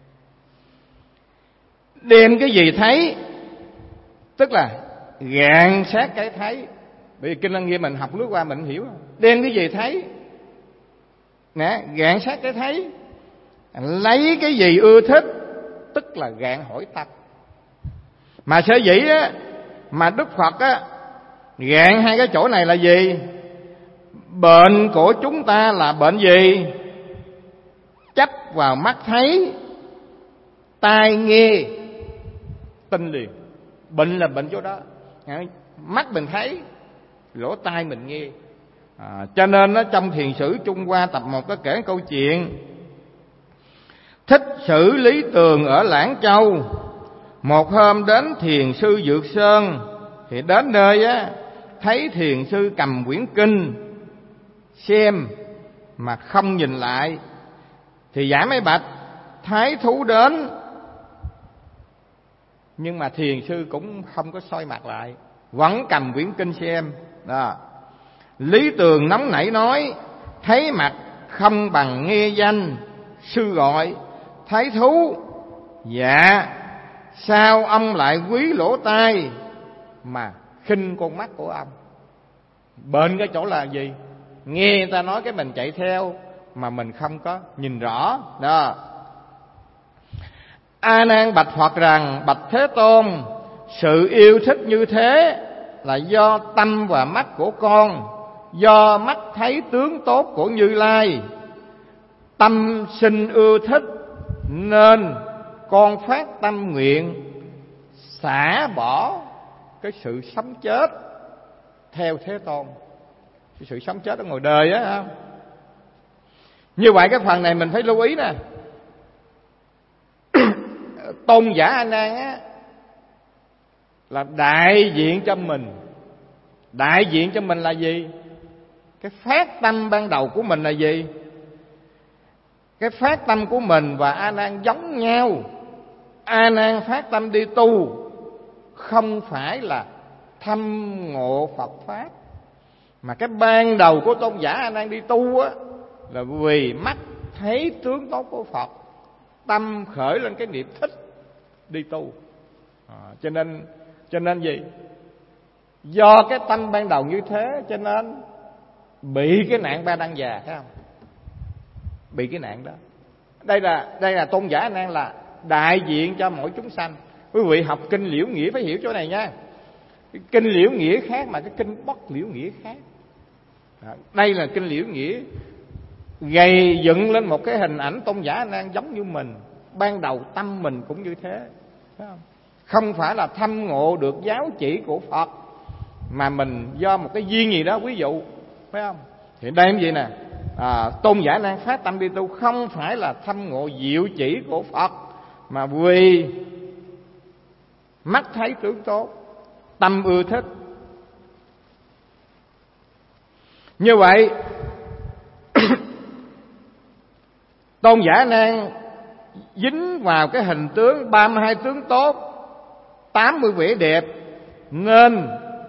đem cái gì thấy, tức là gạn sát cái thấy. Bởi vì Kinh Lăng Nghiêm mình học lướt qua mình hiểu. Đem cái gì thấy nè, gạn sát cái thấy, lấy cái gì ưa thích, tức là gạn hỏi tâm. Mà sở dĩ á, mà Đức Phật á gạn hai cái chỗ này là gì? Bệnh của chúng ta là bệnh gì? Chấp vào mắt thấy, tai nghe, tin liền. Bệnh là bệnh chỗ đó. Mắt mình thấy, lỗ tai mình nghe. Cho nên nó trong Thiền Sử Trung Hoa tập 1 có kể câu chuyện Thích Sử Lý Tường ở Lảng Châu. Một hôm đến Thiền sư Dược Sơn, thì đến nơi á thấy Thiền sư cầm quyển kinh xem mà không nhìn lại, thì giả mấy bạch thái thú đến, nhưng mà Thiền sư cũng không có soi mặt lại, vẫn cầm quyển kinh xem. Đó. Lý Tường nóng nảy nói, thấy mặt không bằng nghe danh, sư gọi thái thú, dạ sao ông lại quý lỗ tai mà khinh con mắt của ông? Bệnh cái chỗ là gì? Nghe người ta nói cái mình chạy theo mà mình không có nhìn rõ đó. A Nan bạch Phật rằng: bạch Thế Tôn, sự yêu thích như thế là do tâm và mắt của con, do mắt thấy tướng tốt của Như Lai, tâm sinh ưa thích, nên con phát tâm nguyện xả bỏ cái sự sống chết theo Thế Tôn. Cái sự sống chết ở ngoài đời á. Như vậy cái phần này mình phải lưu ý nè. Tôn giả A Nan á là đại diện cho mình. Đại diện cho mình là gì? Cái phát tâm ban đầu của mình là gì? Cái phát tâm của mình và A Nan giống nhau. A Nan phát tâm đi tu không phải là thâm ngộ Phật pháp, mà cái ban đầu của tôn giả A Nan đi tu á là vì mắt thấy tướng tốt của Phật, tâm khởi lên cái niệm thích đi tu. Cho nên gì? Do cái tâm ban đầu như thế cho nên bị cái nạn ba đăng già, thấy không? Bị cái nạn đó. Đây là tôn giả A Nan là đại diện cho mỗi chúng sanh. Quý vị học kinh Liễu Nghĩa phải hiểu chỗ này nha. Cái kinh Liễu Nghĩa khác mà cái kinh Bất Liễu Nghĩa khác. Đây là kinh Liễu Nghĩa gầy dựng lên một cái hình ảnh tôn giả A Nan giống như mình. Ban đầu tâm mình cũng như thế, phải không? Không phải là thâm ngộ được giáo chỉ của Phật, mà mình do một cái duyên gì đó, ví dụ, phải không? Thì đây như vậy nè, tôn giả A Nan phát tâm đi tu không phải là thâm ngộ diệu chỉ của Phật, mà vì mắt thấy tướng tốt, tâm ưa thích. Như vậy tôn giả A Nan dính vào cái hình tướng 32 tướng tốt, 80 vẻ đẹp, nên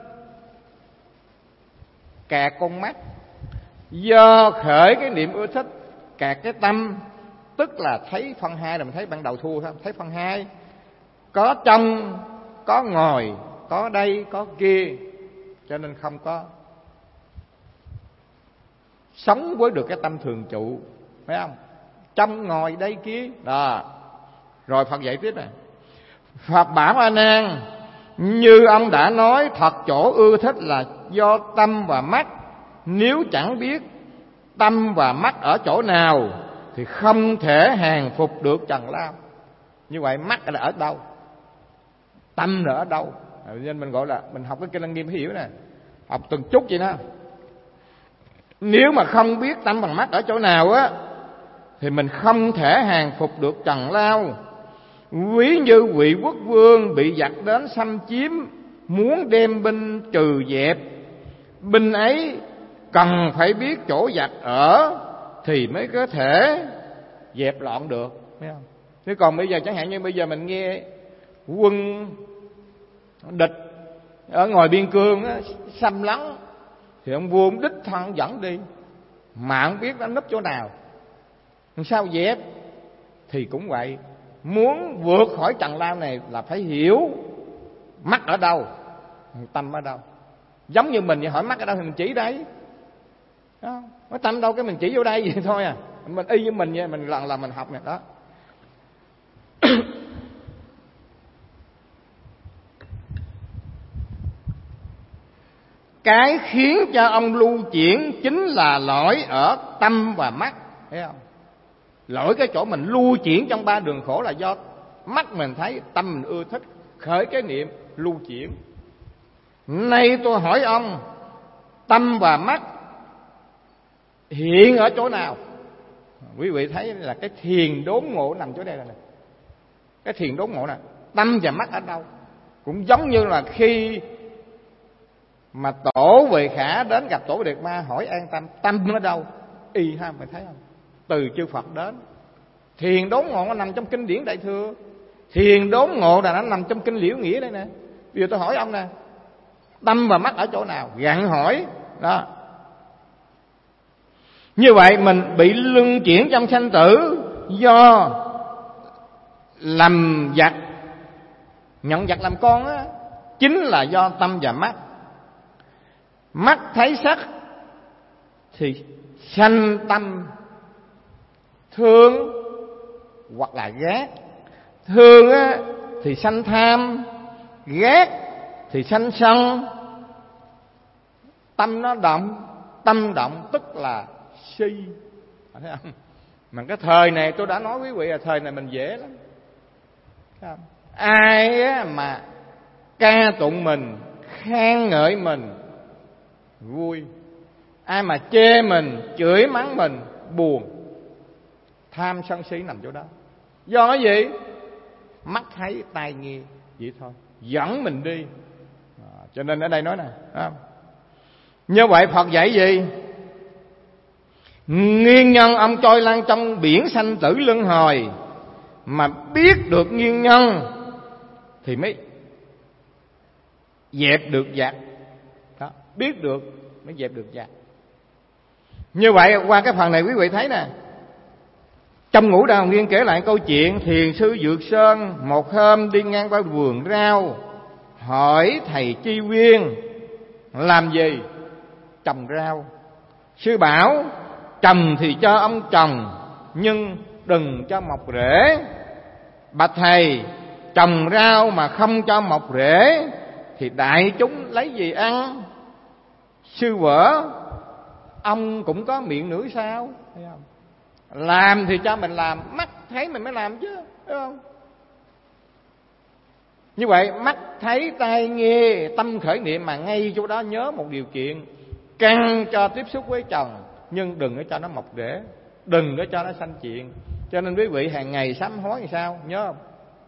kẹt con mắt. Do khởi cái niệm ưa thích, kẹt cái tâm, tức là thấy phân hai. Là mình thấy ban đầu thua không? Thấy phân hai, có trong, có ngồi, có đây, có kia, cho nên không có sống với được cái tâm thường trụ, phải không? Trong ngồi đây kia đó. Rồi Phật dạy tiếp này: Phật bảo A Nan, như ông đã nói, thật chỗ ưa thích là do tâm và mắt. Nếu chẳng biết tâm và mắt ở chỗ nào thì không thể hàng phục được trần lao. Như vậy mắt là ở đâu, tâm là ở đâu? Nên mình gọi là mình học cái kinh Lăng Nghiêm phải hiểu nè, học từng chút vậy đó. Nếu mà không biết tâm bằng mắt ở chỗ nào á thì mình không thể hàng phục được trần lao. Ví như vị quốc vương bị giặc đến xâm chiếm, muốn đem binh trừ dẹp, binh ấy cần phải biết chỗ giặc ở thì mới có thể dẹp loạn được, thấy không? Thế còn bây giờ chẳng hạn như bây giờ mình nghe quân địch ở ngoài biên cương á, xâm lấn, thì ông vua ông đích thân dẫn đi, mà không biết nó núp chỗ nào, sao dẹp? Thì cũng vậy, muốn vượt khỏi trần lao này là phải hiểu mắt ở đâu, tâm ở đâu. Giống như mình hỏi mắt ở đâu thì mình chỉ đấy, nói tâm đâu cái mình chỉ vô đây vậy thôi à. Mình y với mình vậy, mình lần là mình học này đó. Cái khiến cho ông lưu chuyển chính là lỗi ở tâm và mắt, thấy không? Lỗi cái chỗ mình lưu chuyển trong ba đường khổ là do mắt mình thấy, tâm mình ưa thích, khởi cái niệm lưu chuyển. Nay tôi hỏi ông, tâm và mắt hiện ở chỗ nào? Quý vị thấy là cái thiền đốn ngộ nằm chỗ đây này. Cái thiền đốn ngộ này, tâm và mắt ở đâu? Cũng giống như là khi mà Tổ Về Khả đến gặp Tổ Điệt Ma hỏi an tâm, tâm ở đâu? Y ha, mình thấy không? Từ chư Phật đến. Thiền đốn ngộ nó nằm trong kinh điển Đại Thừa. Thiền đốn ngộ là nó nằm trong kinh Liễu Nghĩa đây nè. Bây giờ tôi hỏi ông nè, tâm và mắt ở chỗ nào? Gặn hỏi đó. Như vậy mình bị luân chuyển trong sanh tử do làm giặc, nhận giặc làm con á, chính là do tâm và mắt. Mắt thấy sắc thì sanh tâm thương hoặc là ghét, Thương á thì sanh tham, ghét thì sanh sân. Tâm nó động, tâm động tức là si. Thấy không? Mà cái thời này tôi đã nói quý vị là thời này mình dễ lắm. Thấy không? Ai á mà ca tụng mình, khen ngợi mình, vui. Ai mà chê mình, chửi mắng mình, buồn. Tham sân si nằm chỗ đó. Do cái gì? Mắt thấy tai nghe vậy thôi, dẫn mình đi. Cho nên ở đây nói nè, như vậy Phật dạy gì? Nguyên nhân ông trôi lăn trong biển sanh tử luân hồi. Mà biết được nguyên nhân thì mới dẹp được giặc. Đó, biết được mới dẹp được giặc. Như vậy qua cái phần này quý vị thấy nè, trong Ngũ Đào Nguyên kể lại câu chuyện thiền sư Dược Sơn một hôm đi ngang qua vườn rau, hỏi thầy Chi Nguyên làm gì? Trồng rau. Sư bảo trồng thì cho ông trồng, nhưng đừng cho mọc rễ. Bạch thầy, trồng rau mà không cho mọc rễ thì đại chúng lấy gì ăn? Sư vỡ, ông cũng có miệng nữa sao? Thấy không? Làm thì cho mình làm, mắt thấy mình mới làm chứ, thấy không? Như vậy mắt thấy tai nghe tâm khởi niệm, mà ngay chỗ đó nhớ một điều kiện: căn cho tiếp xúc với chồng, nhưng đừng có cho nó mọc rễ, đừng có cho nó sanh chuyện. Cho nên quý vị hàng ngày sám hối làm sao, nhớ không?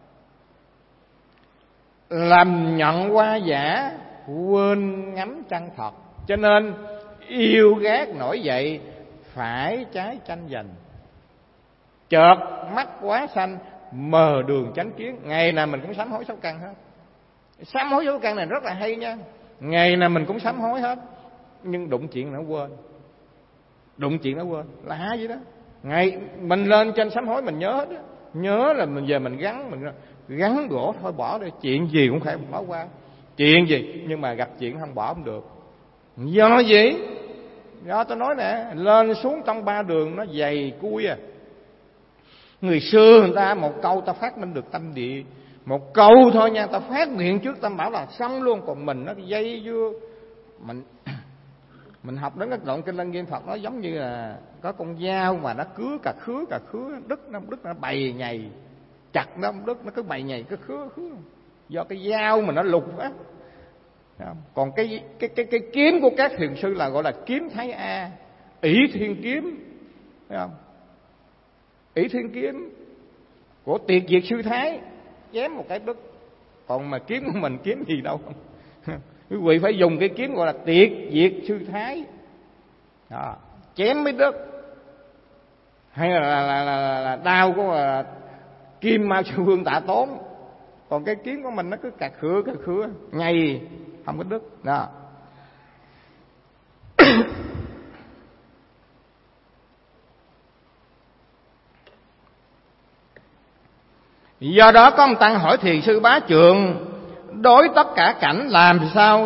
Làm nhận hoa giả, quên ngắm chân thật. Cho nên yêu ghét nổi dậy, phải trái tranh giành. Chợt mắt quá xanh, mờ đường chánh kiến. Ngày nào mình cũng sám hối sáu căn hết. Sám hối sáu căn này rất là hay nha. Ngày nào mình cũng sám hối hết, nhưng đụng chuyện nó quên. Đụng chuyện nó quên, lạ vậy đó. Ngày mình lên trên sám hối mình nhớ hết đó. Nhớ là mình về mình gắn gỗ thôi, bỏ đi. Chuyện gì cũng phải bỏ qua. Chuyện gì, nhưng mà gặp chuyện không bỏ không được. Do gì? Do tôi nói nè, lên xuống trong ba đường nó dày cui à. Người xưa người ta một câu ta phát minh được tâm địa. Một câu thôi nha, ta phát nguyện trước tâm bảo là xong luôn. Còn mình nó dây dưa. Mình học đến cái đoạn Kinh Lăng Nghiêm Phật nó giống như là có con dao mà nó cứa cà khứa, đứt nó bày nhầy, chặt nó không đứt, nó cứ bày nhầy, cứ khứa. Do cái dao mà nó lục á. Còn cái kiếm của các thiền sư là gọi là kiếm Thái A, ỷ thiên kiếm, thấy không? ỷ thiên kiếm của Tiệt Diệt Sư Thái, chém một cái đứt. Còn mà kiếm của mình kiếm gì đâu. Quý vị phải dùng cái kiếm gọi là Tiệt Diệt Sư Thái đó, chém mới đứt. Hay là đao của Kim Mao Sư Vương Tạ Tốn. Còn cái kiếm của mình nó cứ cà khứa nhây, không có đứt đó. Do đó có ông tăng hỏi thiền sư Bá Trượng: đối tất cả cảnh làm sao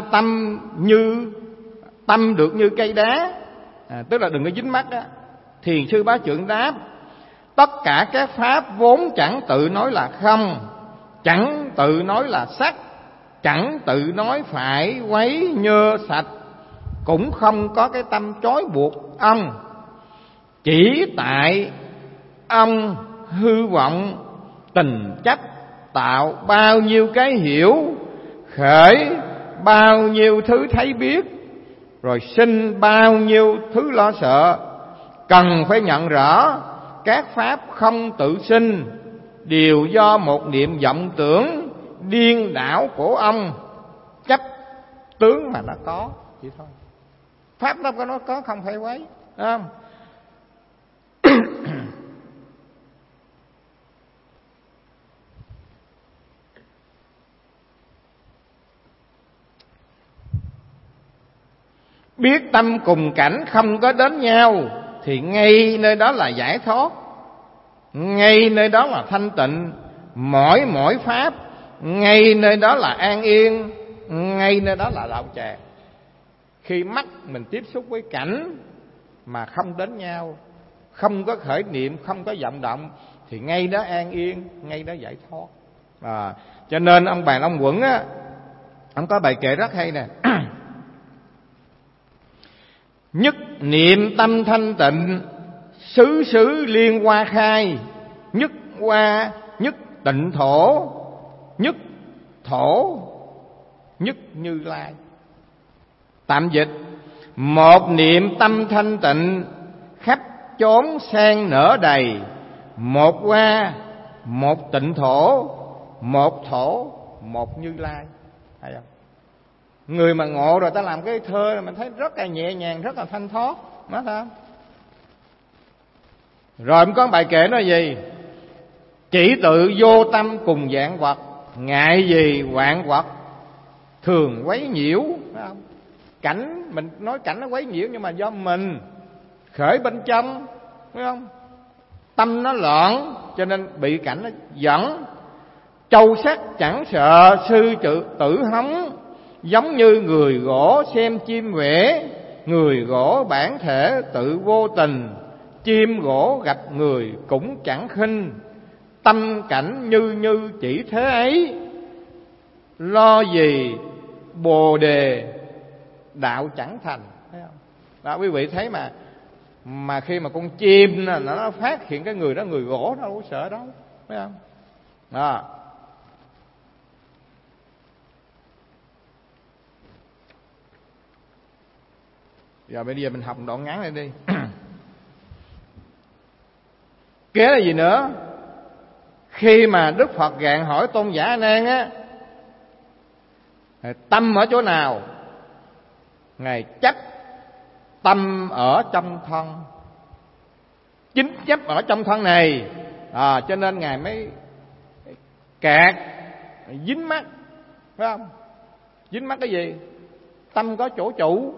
tâm được như cây đá, tức là đừng có dính mắt á. Thiền sư Bá Trượng đáp: tất cả các pháp vốn chẳng tự nói là không, chẳng tự nói là sắc, chẳng tự nói phải quấy nhơ sạch, cũng không có cái tâm trói buộc ông. Chỉ tại ông hư vọng tình chấp tạo bao nhiêu cái hiểu, khởi bao nhiêu thứ thấy biết, rồi sinh bao nhiêu thứ lo sợ. Cần phải nhận rõ các pháp không tự sinh, đều do một niệm vọng tưởng điên đảo của ông chấp tướng mà nó có vậy thôi. Pháp đâu có nó có, không phải quấy, không? Biết tâm cùng cảnh không có đến nhau thì ngay nơi đó là giải thoát, ngay nơi đó là thanh tịnh. Mỗi pháp ngay nơi đó là an yên, ngay nơi đó là đạo tràng. Khi mắt mình tiếp xúc với cảnh mà không đến nhau, không có khởi niệm, không có vọng động, thì ngay đó an yên, ngay đó giải thoát. Cho nên ông Bàn Long Quẩn á, ông có bài kệ rất hay nè. Nhất niệm tâm thanh tịnh, xứ xứ liên hoa khai. Nhất hoa nhất tịnh thổ, nhất thổ nhất Như Lai. Tạm dịch: một niệm tâm thanh tịnh, khắp chốn sen nở đầy. Một hoa một tịnh thổ, một thổ một Như Lai. Thấy không? Người mà ngộ rồi ta làm cái thơ là mình thấy rất là nhẹ nhàng, rất là thanh thoát, nói không? Rồi cũng có bài kệ nói gì? Chỉ tự vô tâm cùng vạn vật, ngại gì vạn vật thường quấy nhiễu. Thấy không? Cảnh, mình nói cảnh nó quấy nhiễu, nhưng mà do mình khởi bên trong, phải không? Tâm nó loạn, cho nên bị cảnh nó dẫn. Châu sắc chẳng sợ sư tử hóng, giống như người gỗ xem chim vẽ. Người gỗ bản thể tự vô tình, chim gỗ gặp người cũng chẳng khinh. Tâm cảnh như như chỉ thế ấy, lo gì Bồ đề đạo chẳng thành. Thấy không? Đó, quý vị thấy mà khi mà con chim nó phát hiện cái người đó người gỗ, nó đâu có sợ đâu, phải không? Đó. Rồi bây giờ mình học đoạn ngắn này đi. Kế là gì nữa? Khi mà Đức Phật gạn hỏi Tôn giả A Nan á, tâm ở chỗ nào? Ngài chấp tâm ở trong thân, chính chấp ở trong thân này, cho nên Ngài mới kẹt, dính mắc, phải không? Dính mắc cái gì? Tâm có chỗ chủ.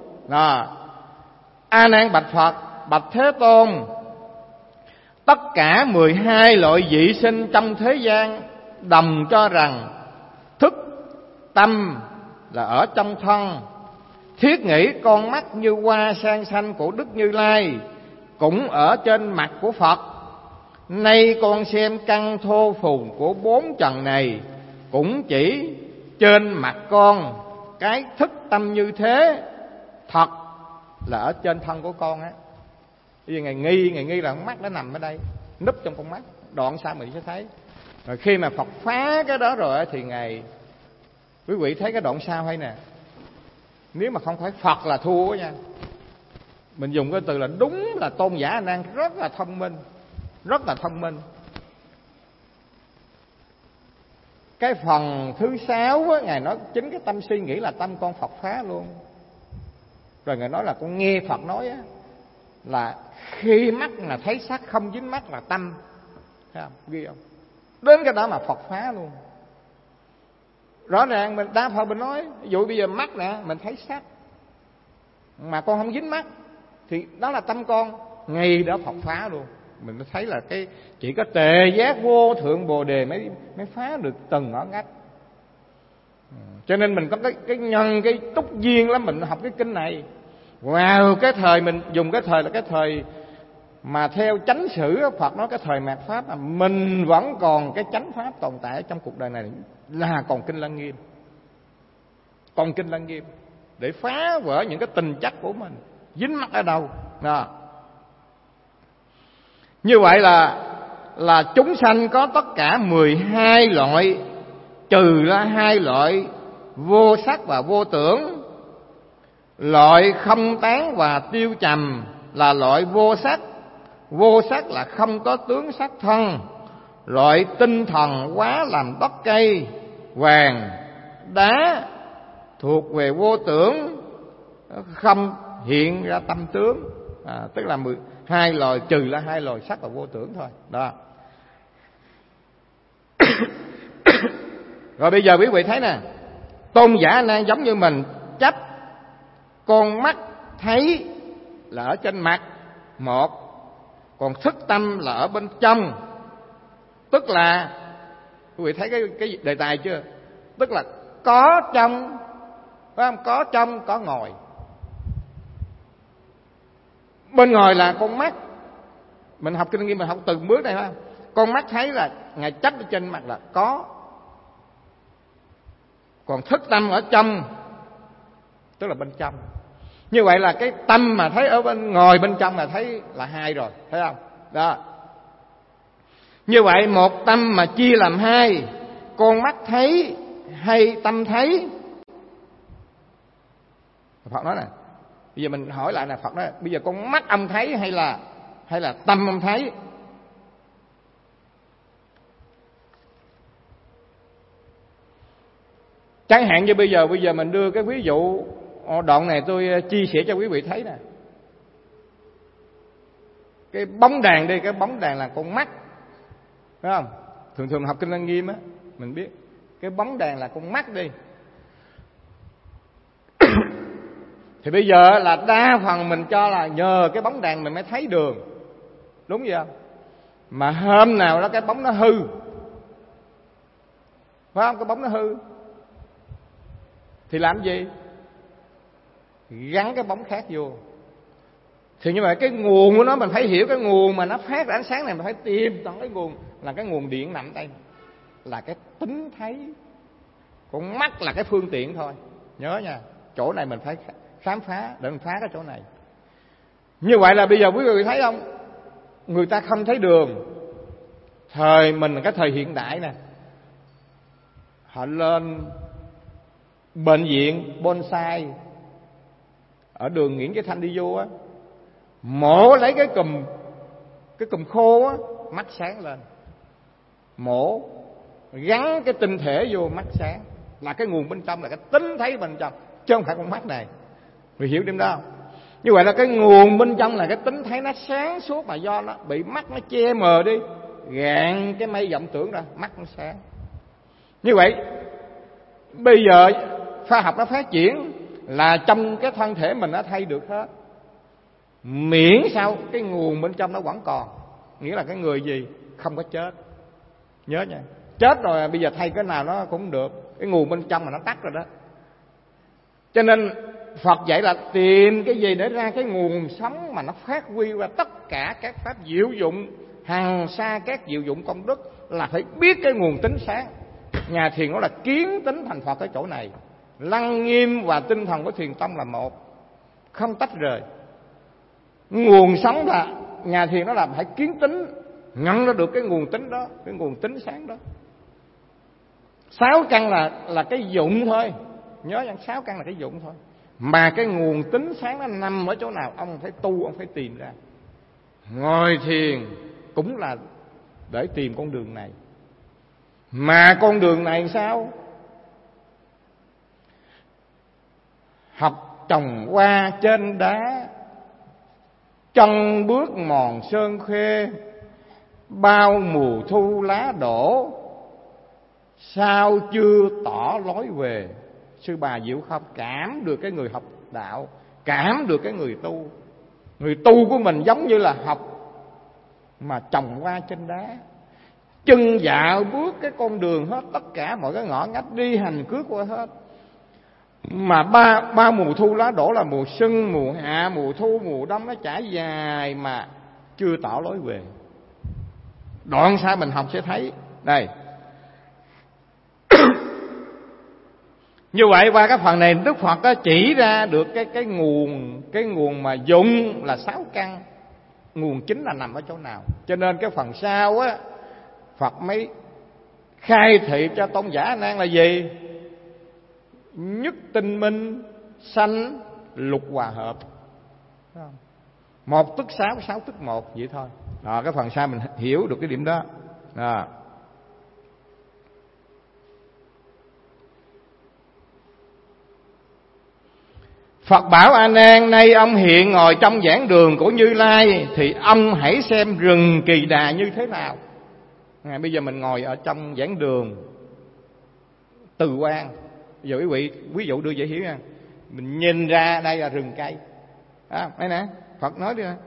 A Nan bạch Phật: bạch Thế Tôn, tất cả 12 loại vị sinh trong thế gian đồng cho rằng thức tâm là ở trong thân. Thiết nghĩ con mắt như hoa sang xanh của Đức Như Lai cũng ở trên mặt của Phật. Nay con xem căn thô phùn của 4 trần này cũng chỉ trên mặt con. Cái thức tâm như thế thật là ở trên thân của con á. Vì Ngài nghi là con mắt nó nằm ở đây, núp trong con mắt. Đoạn sau mình sẽ thấy. Rồi khi mà Phật phá cái đó rồi thì Ngài, quý vị thấy cái đoạn sau hay nè. Nếu mà không phải Phật là thua nha. Mình dùng cái từ là đúng là Tôn giả A Nan rất là thông minh, rất là thông minh. Cái phần thứ 6 á, Ngài nói chính cái tâm suy nghĩ là tâm con Phật phá luôn. Rồi Ngài nói là con nghe Phật nói á, là khi mắt là thấy sắc không dính mắt là tâm. Thấy không? Ghi không? Đến cái đó mà Phật phá luôn. Rõ ràng mình đa phần mình nói, ví dụ bây giờ mắt nè, mình thấy sắc mà con không dính mắt thì đó là tâm con. Ngay đó Phật phá luôn. Mình thấy là cái chỉ có tề giác vô thượng Bồ đề mới phá được từng ngõ ngách. Cho nên mình có cái nhân, cái túc duyên lắm, mình học cái kinh này. Wow, cái thời mình dùng cái thời là cái thời mà theo chánh sử Phật nói cái thời mạt Pháp, mình vẫn còn cái chánh Pháp tồn tại trong cuộc đời này là còn Kinh Lăng Nghiêm. Còn Kinh Lăng Nghiêm để phá vỡ những cái tình chất của mình. Dính mắc ở đâu? Đó. Như vậy là chúng sanh có tất cả 12 loại, trừ ra 2 loại vô sắc và vô tưởng. Loại không tán và tiêu trầm là loại vô sắc. Vô sắc là không có tướng sắc thân. Loại tinh thần quá làm đất cây, vàng, đá thuộc về vô tưởng, không hiện ra tâm tướng. Tức là 12 loại, trừ là 2 loại sắc và vô tưởng thôi. Đó. Rồi bây giờ quý vị thấy nè, Tôn giả A Nan giống như mình chấp con mắt thấy là ở trên mặt một, còn thức tâm là ở bên trong. Tức là quý vị thấy cái đề tài chưa? Tức là có trong, phải không? Có trong có ngoài. Bên ngoài là con mắt. Mình học kinh nghiệm mình học từng bước này phải không? Con mắt thấy là Ngài chấp ở trên mặt là có. Còn thức tâm ở trong, tức là bên trong. Như vậy là cái tâm mà thấy ở bên ngồi bên trong là thấy là hai rồi, thấy không? Đó. Như vậy một tâm mà chia làm hai, con mắt thấy hay tâm thấy? Phật nói nè, bây giờ mình hỏi lại là Phật nói bây giờ con mắt ông thấy hay là tâm ông thấy? Chẳng hạn như bây giờ mình đưa cái ví dụ, đoạn này tôi chia sẻ cho quý vị thấy nè. Cái bóng đèn đi, cái bóng đèn là con mắt, phải không? Thường học Kinh Lăng Nghiêm á, mình biết cái bóng đèn là con mắt đi. Thì bây giờ là đa phần mình cho là nhờ cái bóng đèn mình mới thấy đường, đúng vậy không? Mà hôm nào đó cái bóng nó hư, phải không? Cái bóng nó hư thì làm gì? Gắn cái bóng khác vô. Thì như vậy cái nguồn của nó mình phải hiểu, cái nguồn mà nó phát ra ánh sáng này mình phải tìm tận cái nguồn, là cái nguồn điện nằm đây, là cái tính thấy. Con mắt là cái phương tiện thôi, nhớ nha. Chỗ này mình phải khám phá để mình phá cái chỗ này. Như vậy là bây giờ quý vị thấy không, người ta không thấy đường. Thời mình là cái thời hiện đại nè, họ lên bệnh viện bonsai ở đường Nguyễn Chí Thanh đi vô á, mổ lấy cái cùm khô á, mắt sáng lên. Mổ gắn cái tinh thể vô, mắt sáng. Là cái nguồn bên trong, là cái tính thấy bên trong, chứ không phải con mắt này. Người hiểu điểm đó không? Như vậy là cái nguồn bên trong là cái tính thấy nó sáng suốt, mà do nó bị mắt nó che mờ đi, gạn cái mây vọng tưởng ra, mắt nó sáng. Như vậy bây giờ khoa học nó phát triển là trong cái thân thể mình nó thay được hết, miễn sao cái nguồn bên trong nó vẫn còn. Nghĩa là cái người gì không có chết, nhớ nha. Chết rồi bây giờ thay cái nào nó cũng được, cái nguồn bên trong mà nó tắt rồi đó. Cho nên Phật dạy là tìm cái gì để ra cái nguồn sống mà nó phát huy qua tất cả các pháp diệu dụng, hằng sa các diệu dụng công đức, là phải biết cái nguồn tính sáng. Nhà thiền nó là kiến tính thành Phật ở chỗ này. Lăng Nghiêm và tinh thần của thiền tông là một, không tách rời. Nguồn sống là nhà thiền nó là phải kiến tính, nhận ra được cái nguồn tính đó, cái nguồn tính sáng đó. 6 căn là cái dụng thôi, nhớ rằng 6 căn là cái dụng thôi. Mà cái nguồn tính sáng nó nằm ở chỗ nào, ông phải tu, ông phải tìm ra. Ngồi thiền cũng là để tìm con đường này. Mà con đường này sao? Học trồng hoa trên đá, chân bước mòn sơn khê, bao mùa thu lá đổ, sao chưa tỏ lối về. Sư Bà Diệu Không cảm được cái người học đạo, cảm được cái người tu. Người tu của mình giống như là học mà trồng hoa trên đá, chân dạo bước cái con đường hết, tất cả mọi cái ngõ ngách đi hành cước qua hết. Mà ba mùa thu lá đổ là mùa xuân, mùa hạ, mùa thu, mùa đông, nó trải dài mà chưa tỏ lối về. Đoạn sau mình học sẽ thấy đây. Như vậy qua cái phần này Đức Phật có chỉ ra được cái nguồn mà dụng là 6 căn. Nguồn chính là nằm ở chỗ nào. Cho nên cái phần sau á, Phật mới khai thị cho tôn giả A Nan là gì? Nhất tinh minh, sanh lục hòa hợp. Một tức 6, 6 tức 1 vậy thôi. Đó, cái phần sau mình hiểu được cái điểm đó. Đó. Phật bảo A Nan, nay ông hiện ngồi trong giảng đường của Như Lai, thì ông hãy xem rừng Kỳ Đà như thế nào. Bây giờ mình ngồi ở trong giảng đường Từ Quan. Bây giờ quý vị ví dụ đưa dễ hiểu nha. Mình nhìn ra đây là rừng cây. Đây nè, Phật nói đi nè.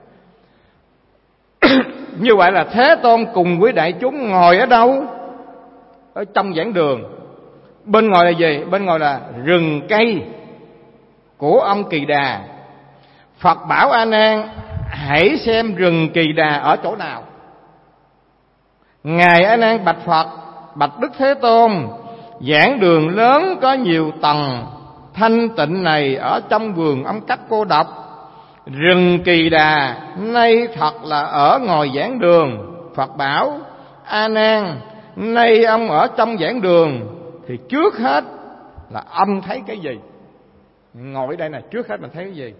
Như vậy là Thế Tôn cùng với đại chúng ngồi ở đâu? Ở trong giảng đường. Bên ngoài là gì? Bên ngoài là rừng cây của ông Kỳ Đà. Phật bảo A Nan, hãy xem rừng Kỳ Đà ở chỗ nào. Ngài A Nan bạch Phật: bạch Đức Thế Tôn, giảng đường lớn có nhiều tầng, thanh tịnh này ở trong vườn âm cách cô độc, rừng Kỳ Đà nay thật là ở ngồi giảng đường. Phật bảo: A Nan, nay ông ở trong giảng đường thì trước hết là ông thấy cái gì? Ngồi ở đây này, trước hết mình thấy cái gì?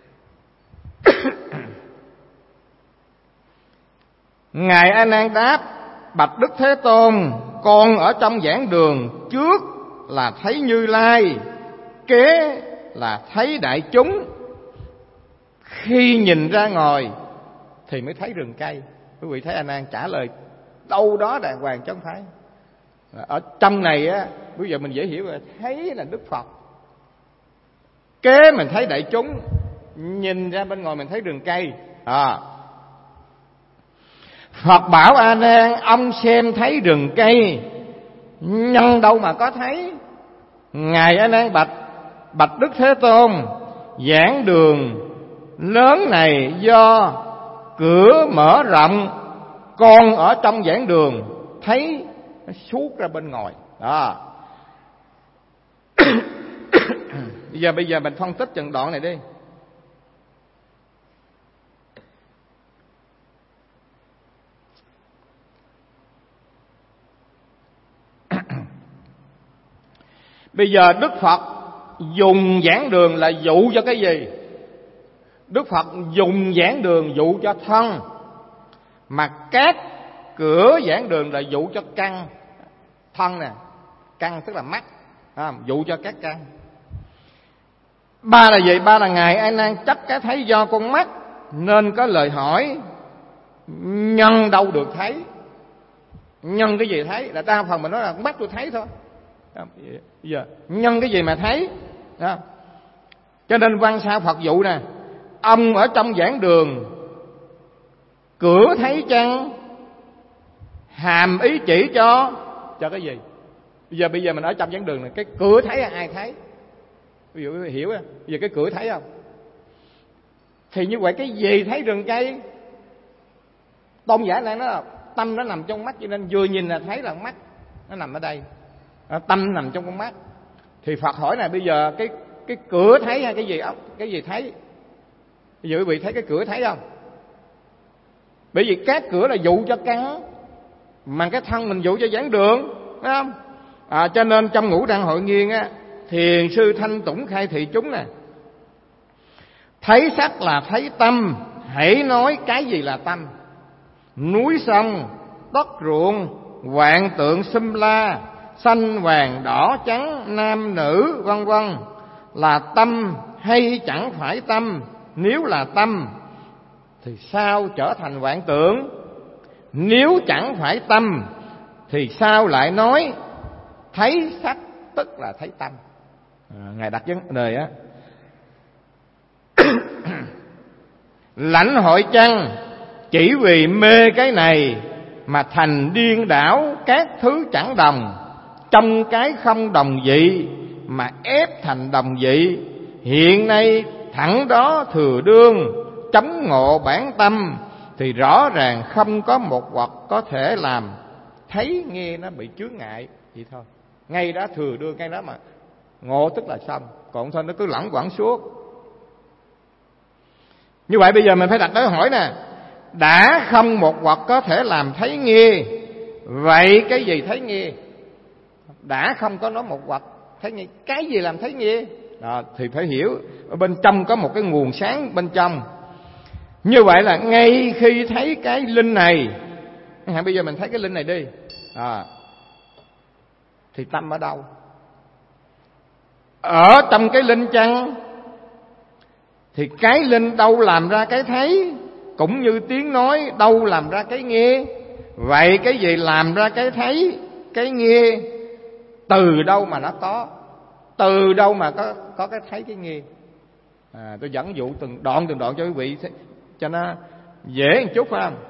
Ngài A Nan đáp: bạch Đức Thế Tôn, con ở trong giảng đường trước là thấy Như Lai, kế là thấy đại chúng, khi nhìn ra ngoài thì mới thấy rừng cây. Quý vị thấy A Nan trả lời đâu đó đàng hoàng chứ không phải. Ở trong này á, bây giờ mình dễ hiểu rồi, thấy là Đức Phật, kế mình thấy đại chúng, nhìn ra bên ngoài mình thấy rừng cây. Phật bảo A Nan, ông xem thấy rừng cây, nhân đâu mà có thấy. Ngài A Nan bạch Đức Thế Tôn, giảng đường lớn này do cửa mở rộng, con ở trong giảng đường thấy nó suốt ra bên ngoài. Bây giờ mình phân tích từng đoạn này đi. Bây giờ Đức Phật dùng giảng đường là dụ cho cái gì? Đức Phật dùng giảng đường dụ cho thân, mà các cửa giảng đường là dụ cho căn. Thân nè, căn tức là mắt, dụ cho các căn. Ba là gì? Ba là Ngài A Nan chấp cái thấy do con mắt, nên có lời hỏi: nhân đâu được thấy? Nhân cái gì thấy? Là đa phần mình nói là mắt tôi thấy thôi. Giờ nhân cái gì mà thấy? Cho nên văn sao Phật dụ nè: ông ở trong giảng đường, cửa thấy chăng? Hàm ý chỉ cho cái gì? Bây giờ mình ở trong giảng đường này, cái cửa thấy ai thấy? Ví dụ hiểu bây giờ cái cửa thấy không? Thì như vậy cái gì thấy rừng cây? Tôn giả này nó tâm nó nằm trong mắt, cho nên vừa nhìn là thấy là mắt nó nằm ở đây, tâm nằm trong con mắt. Thì Phật hỏi này, bây giờ cái cửa thấy hay cái gì không? Cái gì thấy? Bây giờ quý vị thấy cái cửa thấy không? Bởi vì các cửa là dụ cho căn, mà cái thân mình dụ cho giảng đường, phải không? Cho nên trong Ngũ Đăng Hội Nghiên á, Thiền sư Thanh Tủng khai thị chúng nè: thấy sắc là thấy tâm, hãy nói cái gì là tâm? Núi sông, đất ruộng, vạn tượng xum la, xanh vàng đỏ trắng, nam nữ vân vân, là tâm hay chẳng phải tâm? Nếu là tâm thì sao trở thành vạn tượng? Nếu chẳng phải tâm thì sao lại nói thấy sắc tức là thấy tâm? Ngài đặt vấn đề á. Lãnh hội chăng chỉ vì mê cái này mà thành điên đảo các thứ chẳng đồng, trong cái không đồng vị mà ép thành đồng vị. Hiện nay thẳng đó thừa đương chống ngộ bản tâm, thì rõ ràng không có một vật có thể làm thấy nghe nó bị chướng ngại vậy thôi. Ngay đó thừa đương, ngay đó mà ngộ tức là xong, còn thôi nó cứ lẳng quẩn suốt. Như vậy bây giờ mình phải đặt câu hỏi nè: đã không một vật có thể làm thấy nghe, vậy cái gì thấy nghe? Đã không có nói một vật thấy nghe, cái gì làm thấy nghe? Thì phải hiểu ở bên trong có một cái nguồn sáng bên trong. Như vậy là ngay khi thấy cái linh này, bây giờ mình thấy cái linh này đi, thì tâm ở đâu? Ở trong cái linh chăng? Thì cái linh đâu làm ra cái thấy, cũng như tiếng nói đâu làm ra cái nghe. Vậy cái gì làm ra cái thấy, cái nghe? Từ đâu mà nó có? Từ đâu mà có cái thấy cái nghe? Tôi dẫn dụ từng đoạn cho quý vị cho nó dễ một chút, phải không?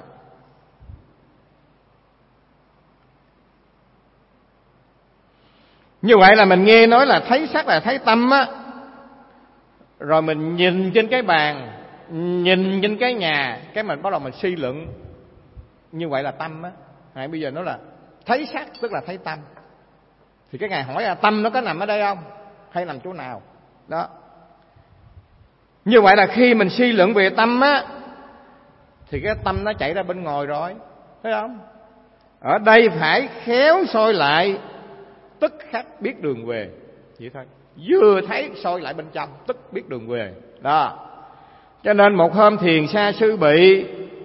Như vậy là mình nghe nói là thấy sắc là thấy tâm á, rồi mình nhìn trên cái bàn, nhìn trên cái nhà, cái mình bắt đầu mình suy luận, như vậy là tâm á. Ngài bây giờ nói là thấy sắc tức là thấy tâm. Thì cái Ngài hỏi là tâm nó có nằm ở đây không, hay nằm chỗ nào đó. Như vậy là khi mình suy luận về tâm á, thì cái tâm nó chạy ra bên ngoài rồi, thấy không? Ở đây phải khéo soi lại, tức khắc biết đường về, vậy thôi. Vừa thấy soi lại bên trong, tức biết đường về đó. Cho nên một hôm Thiền Sa Sư Bị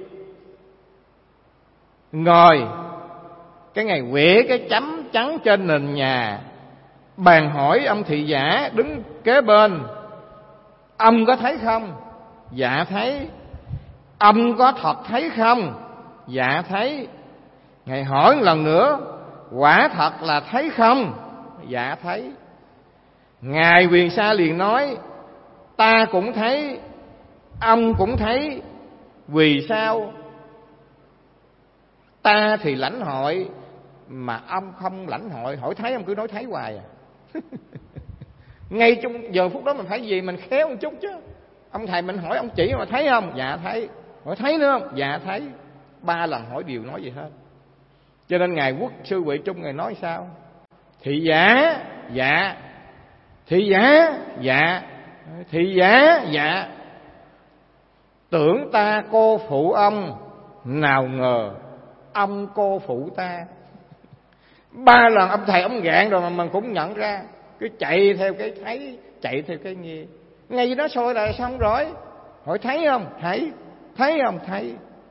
ngồi, cái Ngài vẽ cái chấm trắng trên nền nhà, bèn hỏi ông thị giả đứng kế bên: ông có thấy không? Dạ thấy. Ông có thật thấy không? Dạ thấy. Ngài hỏi lần nữa: quả thật là thấy không? Dạ thấy. Ngài Quyền Sa liền nói: ta cũng thấy, ông cũng thấy, vì sao ta thì lãnh hội mà ông không lãnh hội? Hỏi thấy, ông cứ nói thấy hoài à. Ngay trong giờ phút đó mình phải gì, mình khéo một chút chứ. Ông thầy mình hỏi ông chỉ mà thấy không? Dạ thấy. Hỏi thấy nữa không? Dạ thấy. 3 lần hỏi đều nói vậy hết. Cho nên Ngài Quốc Sư Huệ Trung Ngài nói sao? Thị giả dạ, thị giả dạ, thị giả dạ. Tưởng ta cô phụ ông, nào ngờ ông cô phụ ta. 3 lần ông thầy ông gạn rồi mà mình cũng nhận ra. Cứ chạy theo cái thấy, chạy theo cái nghe. Ngay đó soi là xong rồi. Hỏi thấy không? Thấy. Thấy không? Thấy.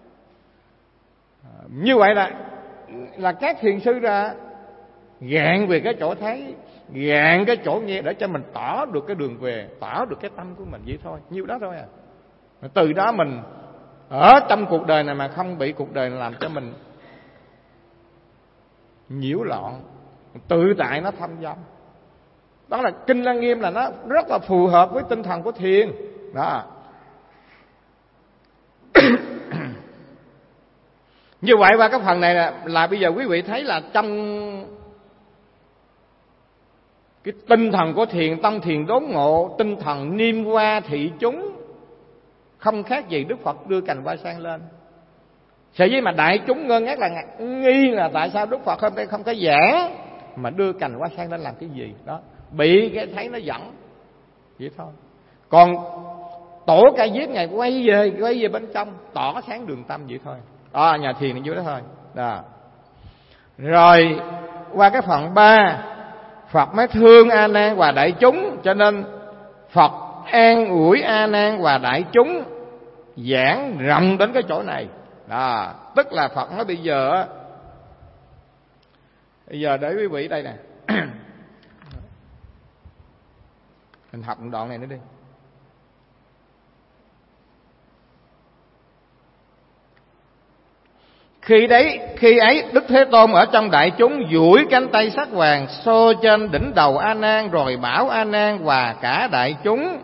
Như vậy là các thiền sư ra gạn về cái chỗ thấy, gạn cái chỗ nghe, để cho mình tỏ được cái đường về, tỏ được cái tâm của mình, vậy thôi. Nhiêu đó thôi à. Từ đó mình ở trong cuộc đời này mà không bị cuộc đời làm cho mình nhiễu loạn, tự tại nó thâm dâm. Đó là Kinh Lăng Nghiêm, là nó rất là phù hợp với tinh thần của thiền đó. Như vậy qua cái phần này là bây giờ quý vị thấy là trong cái tinh thần của thiền tông, thiền đốn ngộ, tinh thần niêm hoa thị chúng, không khác gì Đức Phật đưa cành hoa sen lên. Sở dĩ mà đại chúng ngơ ngác là nghi là tại sao Đức Phật không có giảng mà đưa cành hoa sen lên làm cái gì đó, bị cái thấy nó dẫn vậy thôi. Còn tổ Ca Diếp Ngài quay về bên trong, tỏ sáng đường tâm vậy thôi. Đó, nhà thiền ở dưới đó thôi đó. Rồi qua cái phần 3, Phật mới thương A Nan và đại chúng, cho nên Phật an ủi A Nan và đại chúng, giảng rộng đến cái chỗ này đó. Tức là Phật nói bây giờ để quý vị đây nè. Mình học một đoạn này nữa đi. Khi ấy Đức Thế Tôn ở trong đại chúng duỗi cánh tay sắc vàng xô trên đỉnh đầu A Nan, rồi bảo A Nan và cả đại chúng: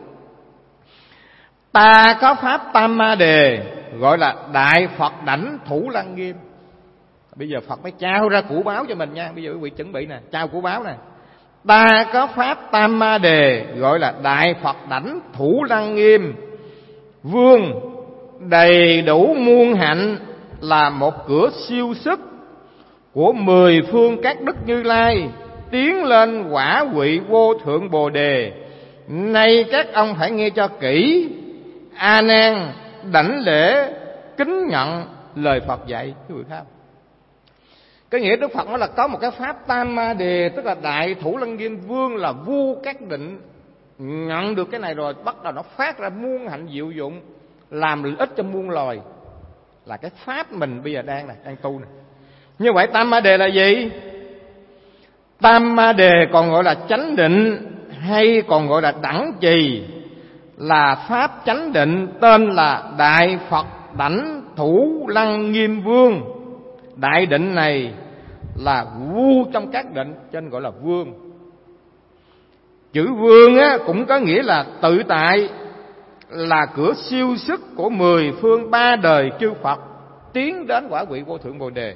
ta có pháp Tam Ma Đề, gọi là Đại Phật Đảnh Thủ Lăng Nghiêm. Bây giờ Phật mới trao ra củ báo cho mình nha. Bây giờ quý vị chuẩn bị nè, trao củ báo nè. Ta có pháp Tam Ma Đề, gọi là Đại Phật Đảnh Thủ Lăng Nghiêm. Vương đầy đủ muôn hạnh, là một cửa siêu sức của 10 phương các đức Như Lai, tiến lên quả vị vô thượng Bồ Đề. Nay các ông phải nghe cho kỹ. A Nan đảnh lễ kính nhận lời Phật dạy. Quý vị thấy không? Cái nghĩa Đức Phật nói là có một cái pháp Tam Ma Đề, tức là Đại Thủ Lăng Nghiêm Vương là vua các định, nhận được cái này rồi bắt đầu nó phát ra muôn hạnh diệu dụng, làm lợi ích cho muôn loài. Là cái pháp mình bây giờ đang tu này. Như vậy Tam Ma Đề là gì? Tam Ma Đề còn gọi là chánh định, hay còn gọi là đẳng trì, là pháp chánh định, tên là Đại Phật Đảnh Thủ Lăng Nghiêm Vương. Đại định này là vua trong các định, cho nên gọi là vương. Chữ vương á, cũng có nghĩa là tự tại, là cửa siêu sức của 10 phương 3 đời chư Phật, tiến đến quả vị vô thượng Bồ Đề.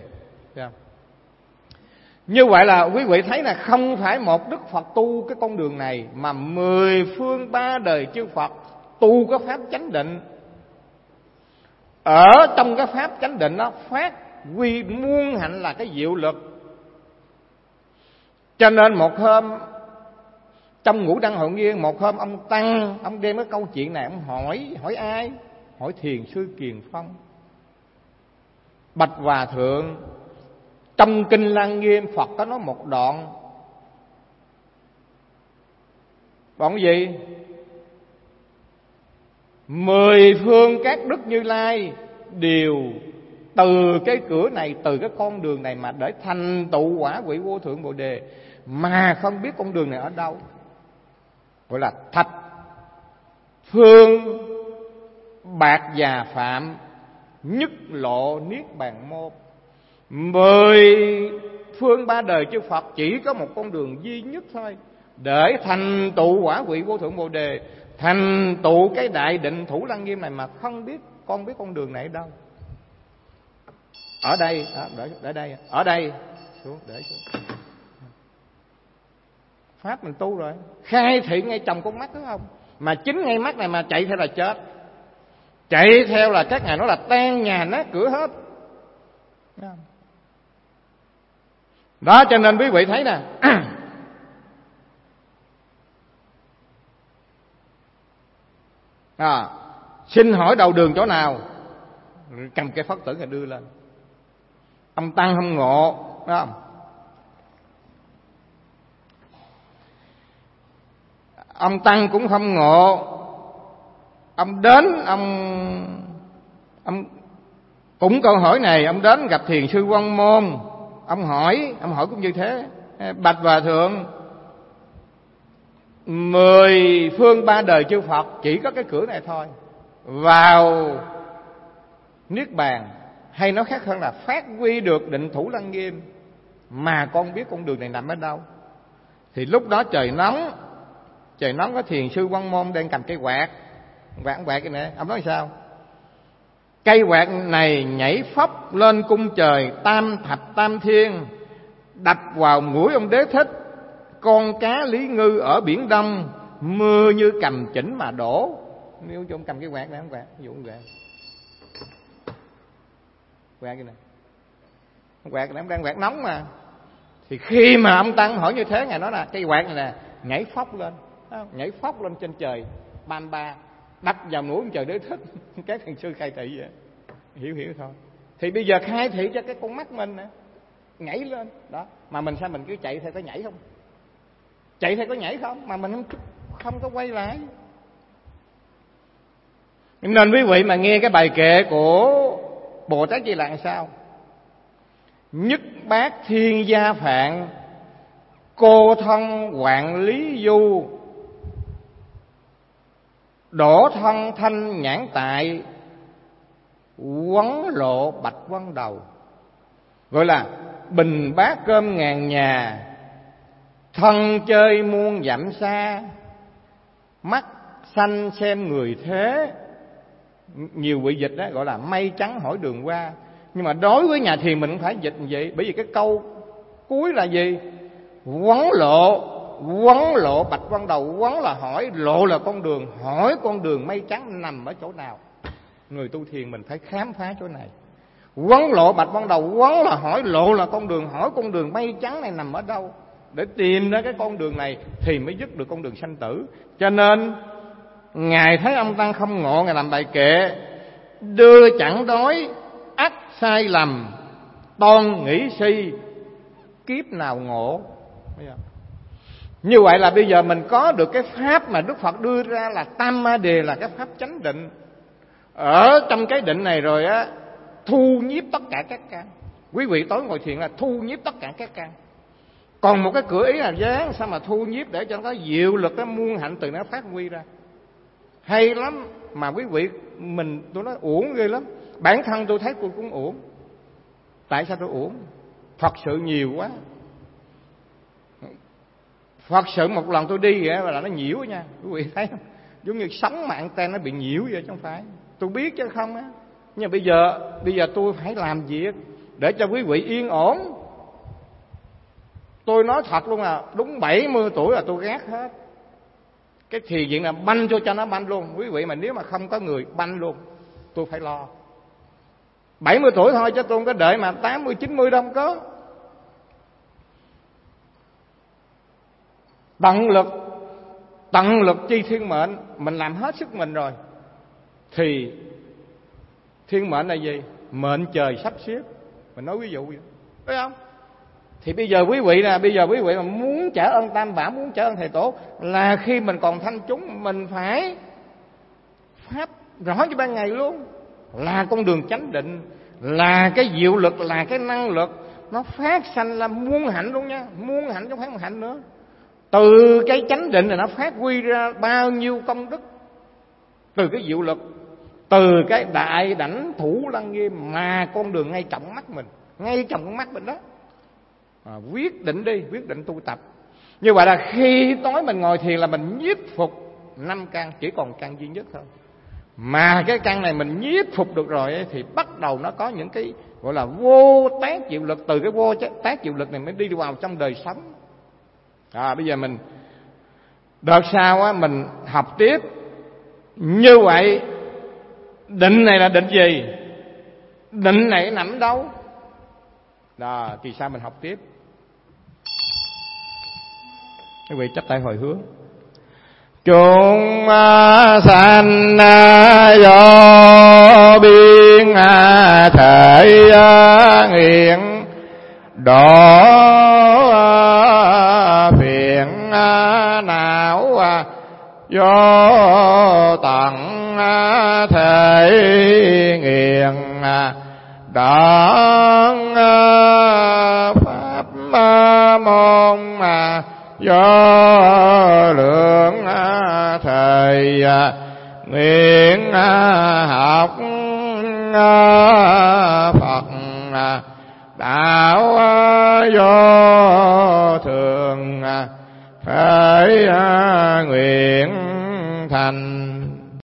Như vậy là quý vị thấy là không phải một Đức Phật tu cái con đường này, mà 10 phương 3 đời chư Phật tu cái pháp chánh định. Ở trong cái pháp chánh định nó phát quy muôn hạnh là cái diệu lực. Cho nên một hôm trong Ngũ Đăng Hội Nghiên, một hôm ông Tăng, ông đem cái câu chuyện này, ông hỏi ai? Hỏi Thiền sư Kiền Phong. Bạch Hòa Thượng, trong Kinh Lăng Nghiêm Phật có nói một đoạn. Đoạn gì? 10 phương các đức Như Lai đều từ cái cửa này, từ cái con đường này mà để thành tựu quả vị vô thượng Bồ Đề, mà không biết con đường này ở đâu. Gọi là thập phương bạc già phạm, nhất lộ niết bàn môn. 10 phương ba đời chư Phật chỉ có một con đường duy nhất thôi, để thành tựu quả vị vô thượng Bồ Đề, thành tựu cái đại định Thủ Lăng Nghiêm này, mà không biết con đường này ở đâu. Ở đây, để đây, ở đây, xuống, để xuống. Pháp mình tu rồi, khai thị ngay trong con mắt, đúng không? Mà chính ngay mắt này mà chạy theo là chết, chạy theo là các ngài nói là tan nhà nát cửa hết. Đó, cho nên quý vị thấy nè, xin hỏi đầu đường chỗ nào? Cầm cái Phật tử người đưa lên. Ông Tăng không ngộ, đúng không? Ông Tăng cũng không ngộ. Ông đến, ông cũng câu hỏi này, ông đến gặp Thiền sư Văn Môn. Ông hỏi cũng như thế: Bạch Hòa Thượng, 10 phương ba đời chư Phật chỉ có cái cửa này thôi, vào niết bàn, hay nói khác hơn là phát huy được định Thủ Lăng Nghiêm, mà con biết con đường này nằm ở đâu? Thì lúc đó trời nóng có Thiền sư Văn Môn đang cầm cây quạt cái này. Ông nói sao? Cây quạt này nhảy phóc lên cung trời tam thập tam thiên, đập vào mũi ông Đế Thích. Con cá Lý Ngư ở biển Đông, mưa như cầm chỉnh mà đổ. Nếu cho ông cầm cái quạt này, ông quạt, ví dụ ông quạt cái này, ông quạt này, ông đang quạt nóng mà. Thì khi mà ông Tăng hỏi như thế, ngài nói là cây quạt này nè nhảy phóc lên, trên trời ban ba, đập vào mũi ông trời Đế Thích. Các thiền sư khai thị vậy, hiểu thôi. Thì bây giờ khai thị cho cái con mắt mình nè, nhảy lên đó. Mà mình sao mình cứ chạy theo, có nhảy không? Chạy theo có nhảy không? Mà mình không có quay lại. Nên quý vị mà nghe cái bài kệ của Bồ Tát Di Lặc là sao? Nhất bát thiên gia phạn, cô thân hoạn lý du, đổ thân thanh nhãn tại, quấn lộ bạch quấn đầu. Gọi là bình bát cơm ngàn nhà, thân chơi muôn dặm xa, mắt xanh xem người thế. Nhiều vị dịch đó gọi là mây trắng hỏi đường qua. Nhưng mà đối với nhà thiền mình không phải dịch như vậy. Bởi vì cái câu cuối là gì? Quấn lộ bạch quấn đầu. Quấn là hỏi, lộ là con đường. Hỏi con đường mây trắng nằm ở chỗ nào? Người tu thiền mình phải khám phá chỗ này. Quấn lộ bạch quấn đầu. Quấn là hỏi, lộ là con đường. Hỏi con đường mây trắng này nằm ở đâu? Để tìm ra cái con đường này thì mới dứt được con đường sanh tử. Cho nên Ngài thấy ông Tăng không ngộ, Ngài làm bài kệ: đưa chẳng đói ắt sai lầm, toan nghĩ si kiếp nào ngộ. Như vậy là bây giờ mình có được cái pháp mà Đức Phật đưa ra là Tam Ma Đề, là cái pháp chánh định. Ở trong cái định này rồi á, thu nhiếp tất cả các căn. Quý vị tối ngồi thiền là thu nhiếp tất cả các căn. Còn một cái cửa ý là dáng sao mà thu nhiếp để cho nó có diệu lực, cái muôn hạnh từ nó phát huy ra. Hay lắm. Mà quý vị, tôi nói uổng ghê lắm. Bản thân tôi thấy tôi cũng uổng. Tại sao tôi uổng? Phật sự nhiều quá. Phật sự một lần tôi đi vậy là nó nhiễu nha. Quý vị thấy không? Giống như sóng mạng ten nó bị nhiễu vậy chứ không phải. Tôi biết chứ không á. Nhưng bây giờ tôi phải làm việc để cho quý vị yên ổn. Tôi nói thật luôn là đúng 70 tuổi là tôi gác hết. Cái thì diện là banh cho nó banh luôn. Quý vị mà nếu mà không có người banh luôn, tôi phải lo. 70 tuổi thôi chứ tôi không có đợi mà 80, 90 đâu, không có. Tận lực chi thiên mệnh, mình làm hết sức mình rồi thì thiên mệnh là gì? Mệnh trời sắp xếp. Mình nói ví dụ vậy, phải không? Thì bây giờ quý vị mà muốn trả ơn Tam Bảo, muốn trả ơn Thầy Tổ, là khi mình còn thanh chúng, mình phải pháp rõ cho ban ngày luôn, là con đường chánh định, là cái diệu lực, là cái năng lực nó phát sanh là muôn hạnh luôn nha, muôn hạnh chứ không phải một hạnh nữa. Từ cái chánh định này nó phát huy ra bao nhiêu công đức, từ cái diệu lực, từ cái đại đảnh Thủ Lăng Nghiêm mà con đường ngay trọng mắt mình, ngay trọng mắt mình đó. Quyết định đi, quyết định tu tập. Như vậy là khi tối mình ngồi thiền là mình nhiếp phục 5 căn, chỉ còn căn duy nhất thôi. Mà cái căn này mình nhiếp phục được rồi ấy, thì bắt đầu nó có những cái gọi là vô tác diệu lực. Từ cái vô tác diệu lực này mới đi vào trong đời sống. Bây giờ mình đợt sau á, mình học tiếp. Như vậy định này là định gì? Định này nằm đâu? Thì sao mình học tiếp? Quý vị chắp tay hồi hướng. Chúng sanh do biên thể nguyện độ phiền não do tận thể nguyện đặng pháp môn do lượng thầy nguyện học Phật đạo do